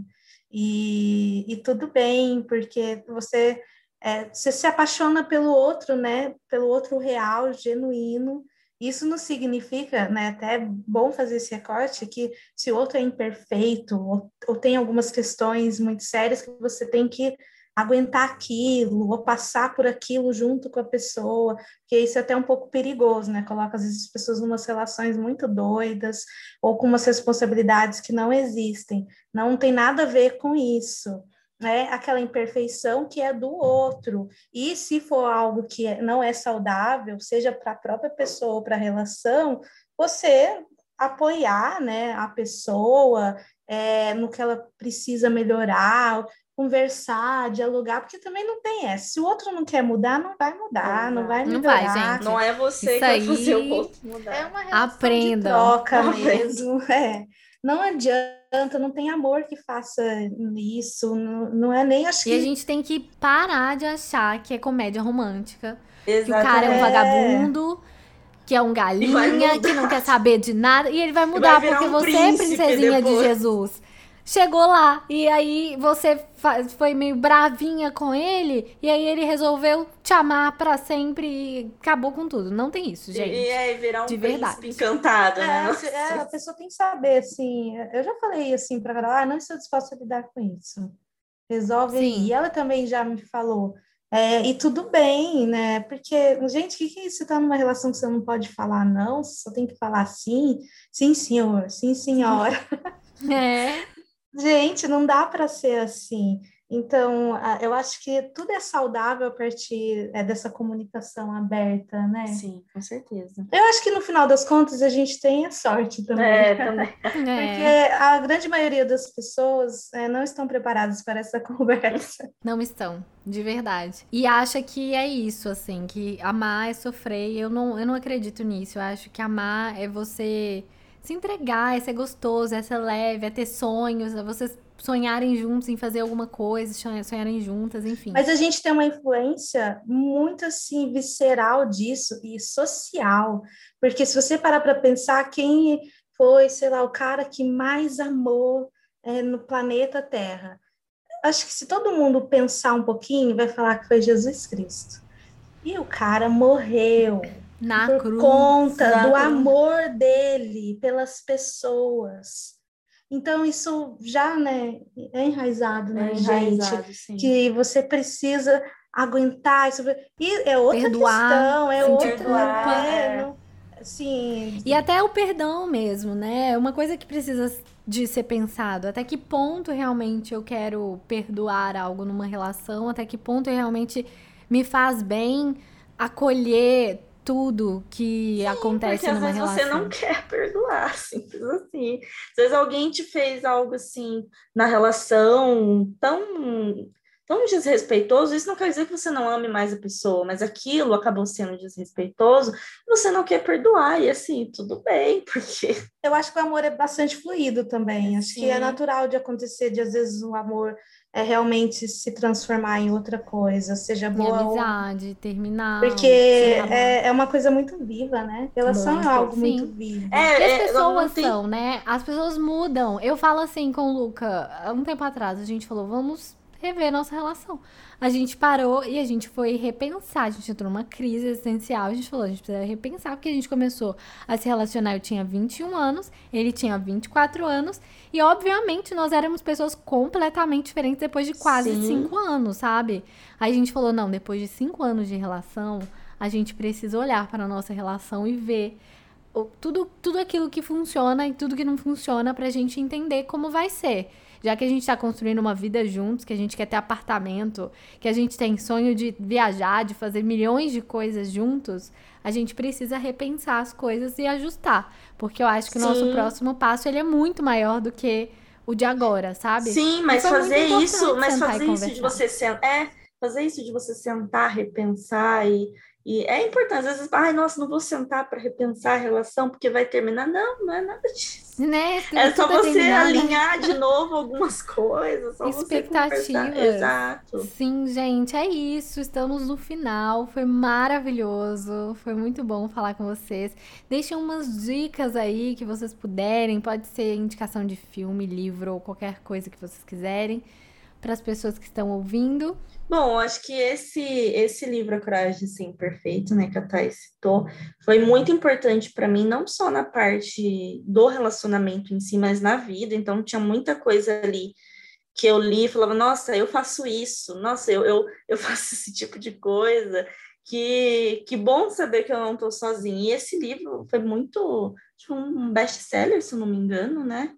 e tudo bem, porque você se apaixona pelo outro, né, pelo outro real, genuíno. Isso não significa, né, até é bom fazer esse recorte, que se o outro é imperfeito ou tem algumas questões muito sérias que você tem que aguentar aquilo ou passar por aquilo junto com a pessoa, porque isso é até um pouco perigoso, né? Coloca às vezes as pessoas em umas relações muito doidas ou com umas responsabilidades que não existem. Não tem nada a ver com isso. Né, aquela imperfeição que é do outro. E se for algo que não é saudável, seja para a própria pessoa ou para a relação, você apoiar, né, a pessoa no que ela precisa melhorar, conversar, dialogar, porque também não tem essa. Se o outro não quer mudar, não vai mudar, não vai Não melhorar. vai, gente. Não é você Isso que vai aí fazer o outro mudar. É uma relação Aprendam. de troca Aprendam. mesmo. Não adianta, não tem amor que faça isso, não é nem, acho E a que... gente tem que parar de achar que é comédia romântica. Que o Exatamente. cara é um vagabundo, que é um E vai galinha, mudar. que não quer saber de nada. E ele vai vai mudar, virar porque um você é príncipe princesinha de depois. Jesus. Chegou lá, e aí você foi meio bravinha com ele, e aí ele resolveu te amar pra sempre e acabou com tudo. Não tem isso, gente. E virar um De príncipe verdade. encantado, né? a pessoa tem que saber, assim, eu já falei assim para ela, não estou disposta a lidar com isso, resolve aí. Sim. E ela também já me falou, e tudo bem, né, porque, gente, o que é isso? Você está numa relação que você não pode falar não, você só tem que falar sim, sim senhor, sim senhora. É. Gente, não dá para ser assim. Então, eu acho que tudo é saudável a partir dessa comunicação aberta, né? Sim, com certeza. Eu acho que no final das contas a gente tem a sorte também. Também. Porque a grande maioria das pessoas não estão preparadas para essa conversa. Não estão, de verdade. E acha que é isso, assim, que amar é sofrer. E eu não acredito nisso. Eu acho que amar é você se entregar, é ser gostoso, é ser leve, é ter sonhos, é vocês sonharem juntos em fazer alguma coisa, sonharem juntas, enfim. Mas a gente tem uma influência muito, assim, visceral disso e social. Porque se você parar para pensar, quem foi, sei lá, o cara que mais amou no planeta Terra? Acho que se todo mundo pensar um pouquinho, vai falar que foi Jesus Cristo. E o cara morreu Na por cruz. conta do amor dele pelas pessoas. Então, isso já, né, é enraizado na gente, sim. que você precisa aguentar isso. E é outra Perdoar, questão, é sentir outra... culpa. Assim, E até o perdão mesmo, né? É uma coisa que precisa de ser pensado. Até que ponto realmente eu quero perdoar algo numa relação? Até que ponto realmente me faz bem acolher tudo que acontece Porque às numa vezes relação? você não quer perdoar, simples assim. Às vezes alguém te fez algo assim na relação tão tão desrespeitoso, isso não quer dizer que você não ame mais a pessoa, mas aquilo acabou sendo desrespeitoso, você não quer perdoar, e assim, tudo bem, porque... Eu acho que o amor é bastante fluido também. Acho que é natural de acontecer, de às vezes o amor é realmente se transformar em outra coisa, seja Em boa ou... amizade, terminar, Porque se amar. é uma coisa muito viva, né? Relação é Muito, algo muito sim. vivo. E as Não pessoas tem... são, né? As pessoas mudam. Eu falo assim com o Luca, há um tempo atrás, a gente falou, vamos rever nossa relação. A gente parou e a gente foi repensar. A gente entrou numa crise existencial. A gente falou, a gente precisa repensar, porque a gente começou a se relacionar. Eu tinha 21 anos, ele tinha 24 anos. E, obviamente, nós éramos pessoas completamente diferentes depois de quase Sim. 5 anos, sabe? Aí a gente falou, não, depois de 5 anos de relação, a gente precisa olhar para a nossa relação e ver tudo aquilo que funciona e tudo que não funciona pra gente entender como vai ser. Já que a gente tá construindo uma vida juntos, que a gente quer ter apartamento, que a gente tem sonho de viajar, de fazer milhões de coisas juntos, a gente precisa repensar as coisas e ajustar. Porque eu acho que o nosso Sim. próximo passo, ele é muito maior do que o de agora, sabe? Sim, E mas foi muito fazer isso, importante sentar e de conversar. você fazer isso de você sentar, repensar e é importante. Às vezes, ai, nossa, não vou sentar para repensar a relação porque vai terminar. Não, não é nada disso. Né? É só Tudo é você terminar, né? alinhar de novo algumas coisas, só você conversar. Expectativas. Exato. Sim, gente, é isso. Estamos no final. Foi maravilhoso. Foi muito bom falar com vocês. Deixem umas dicas aí que vocês puderem. Pode ser indicação de filme, livro ou qualquer coisa que vocês quiserem para as pessoas que estão ouvindo. Bom, acho que esse livro, A Coragem de Ser Imperfeito, né, que a Thais citou, foi muito importante para mim, não só na parte do relacionamento em si, mas na vida. Então, tinha muita coisa ali que eu li e falava, nossa, eu faço isso, nossa, eu faço esse tipo de coisa, que bom saber que eu não estou sozinha. E esse livro foi muito, tipo, um best-seller, se eu não me engano, né?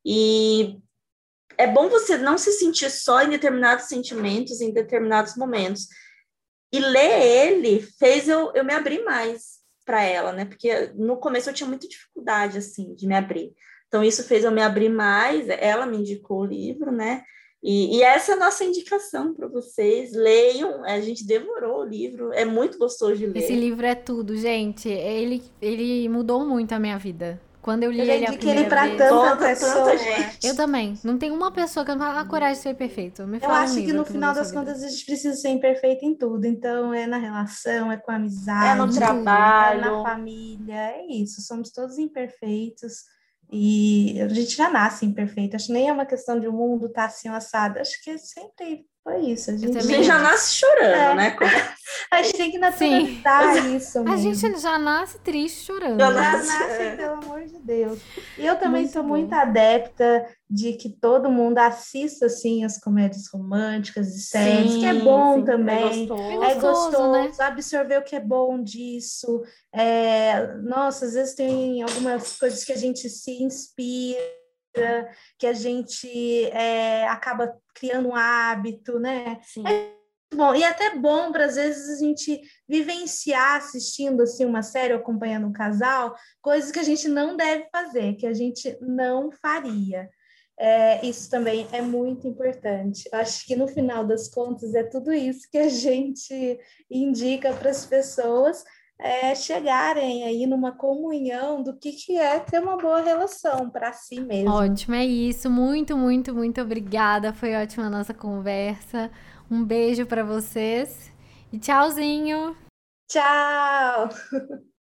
E é bom você não se sentir só em determinados sentimentos, em determinados momentos. E ler ele fez eu me abrir mais para ela, né? Porque no começo eu tinha muita dificuldade, assim, de me abrir. Então, isso fez eu me abrir mais. Ela me indicou o livro, né? E essa é a nossa indicação para vocês. Leiam, a gente devorou o livro, é muito gostoso de Esse ler. livro é tudo, gente. Ele mudou muito a minha vida. Quando eu li Eu já ele a indiquei ele primeira para vez. tanta Tanta pessoa. gente. Eu também. Não tem uma pessoa que eu não falo, a coragem de ser perfeito. Me Eu fala um acho que livro no que mudou final sua das vida. contas a gente precisa ser imperfeito em tudo. Então, é na relação, é com a É no amizade, Em tudo. é na trabalho. família, é isso. Somos todos imperfeitos e a gente já nasce imperfeito. Acho que nem é uma questão de o mundo estar assim assado. Acho que sempre foi isso. A A gente, também gente já acho. nasce chorando, né? a gente tem que Sim. naturalizar isso A mesmo. gente já nasce triste chorando. Já Já nasce, nascem, pelo amor de Deus. E eu também Muito sou bom. muito adepta de que todo mundo assista assim as comédias românticas e séries, que é bom sim, também. é É gostoso. Gostoso, né? gostoso absorver o que é bom disso. Nossa, às vezes tem algumas coisas que a gente se inspira, que a gente acaba criando um hábito, né? Sim. Bom, e até bom para às vezes a gente vivenciar assistindo assim uma série ou acompanhando um casal, coisas que a gente não deve fazer, que a gente não faria. Isso também é muito importante. Acho que no final das contas é tudo isso que a gente indica para as pessoas chegarem aí numa comunhão do que é ter uma boa relação para si mesmo. Ótimo, é isso. Muito, muito, muito obrigada. Foi ótima a nossa conversa. Um beijo pra vocês e tchauzinho. Tchau!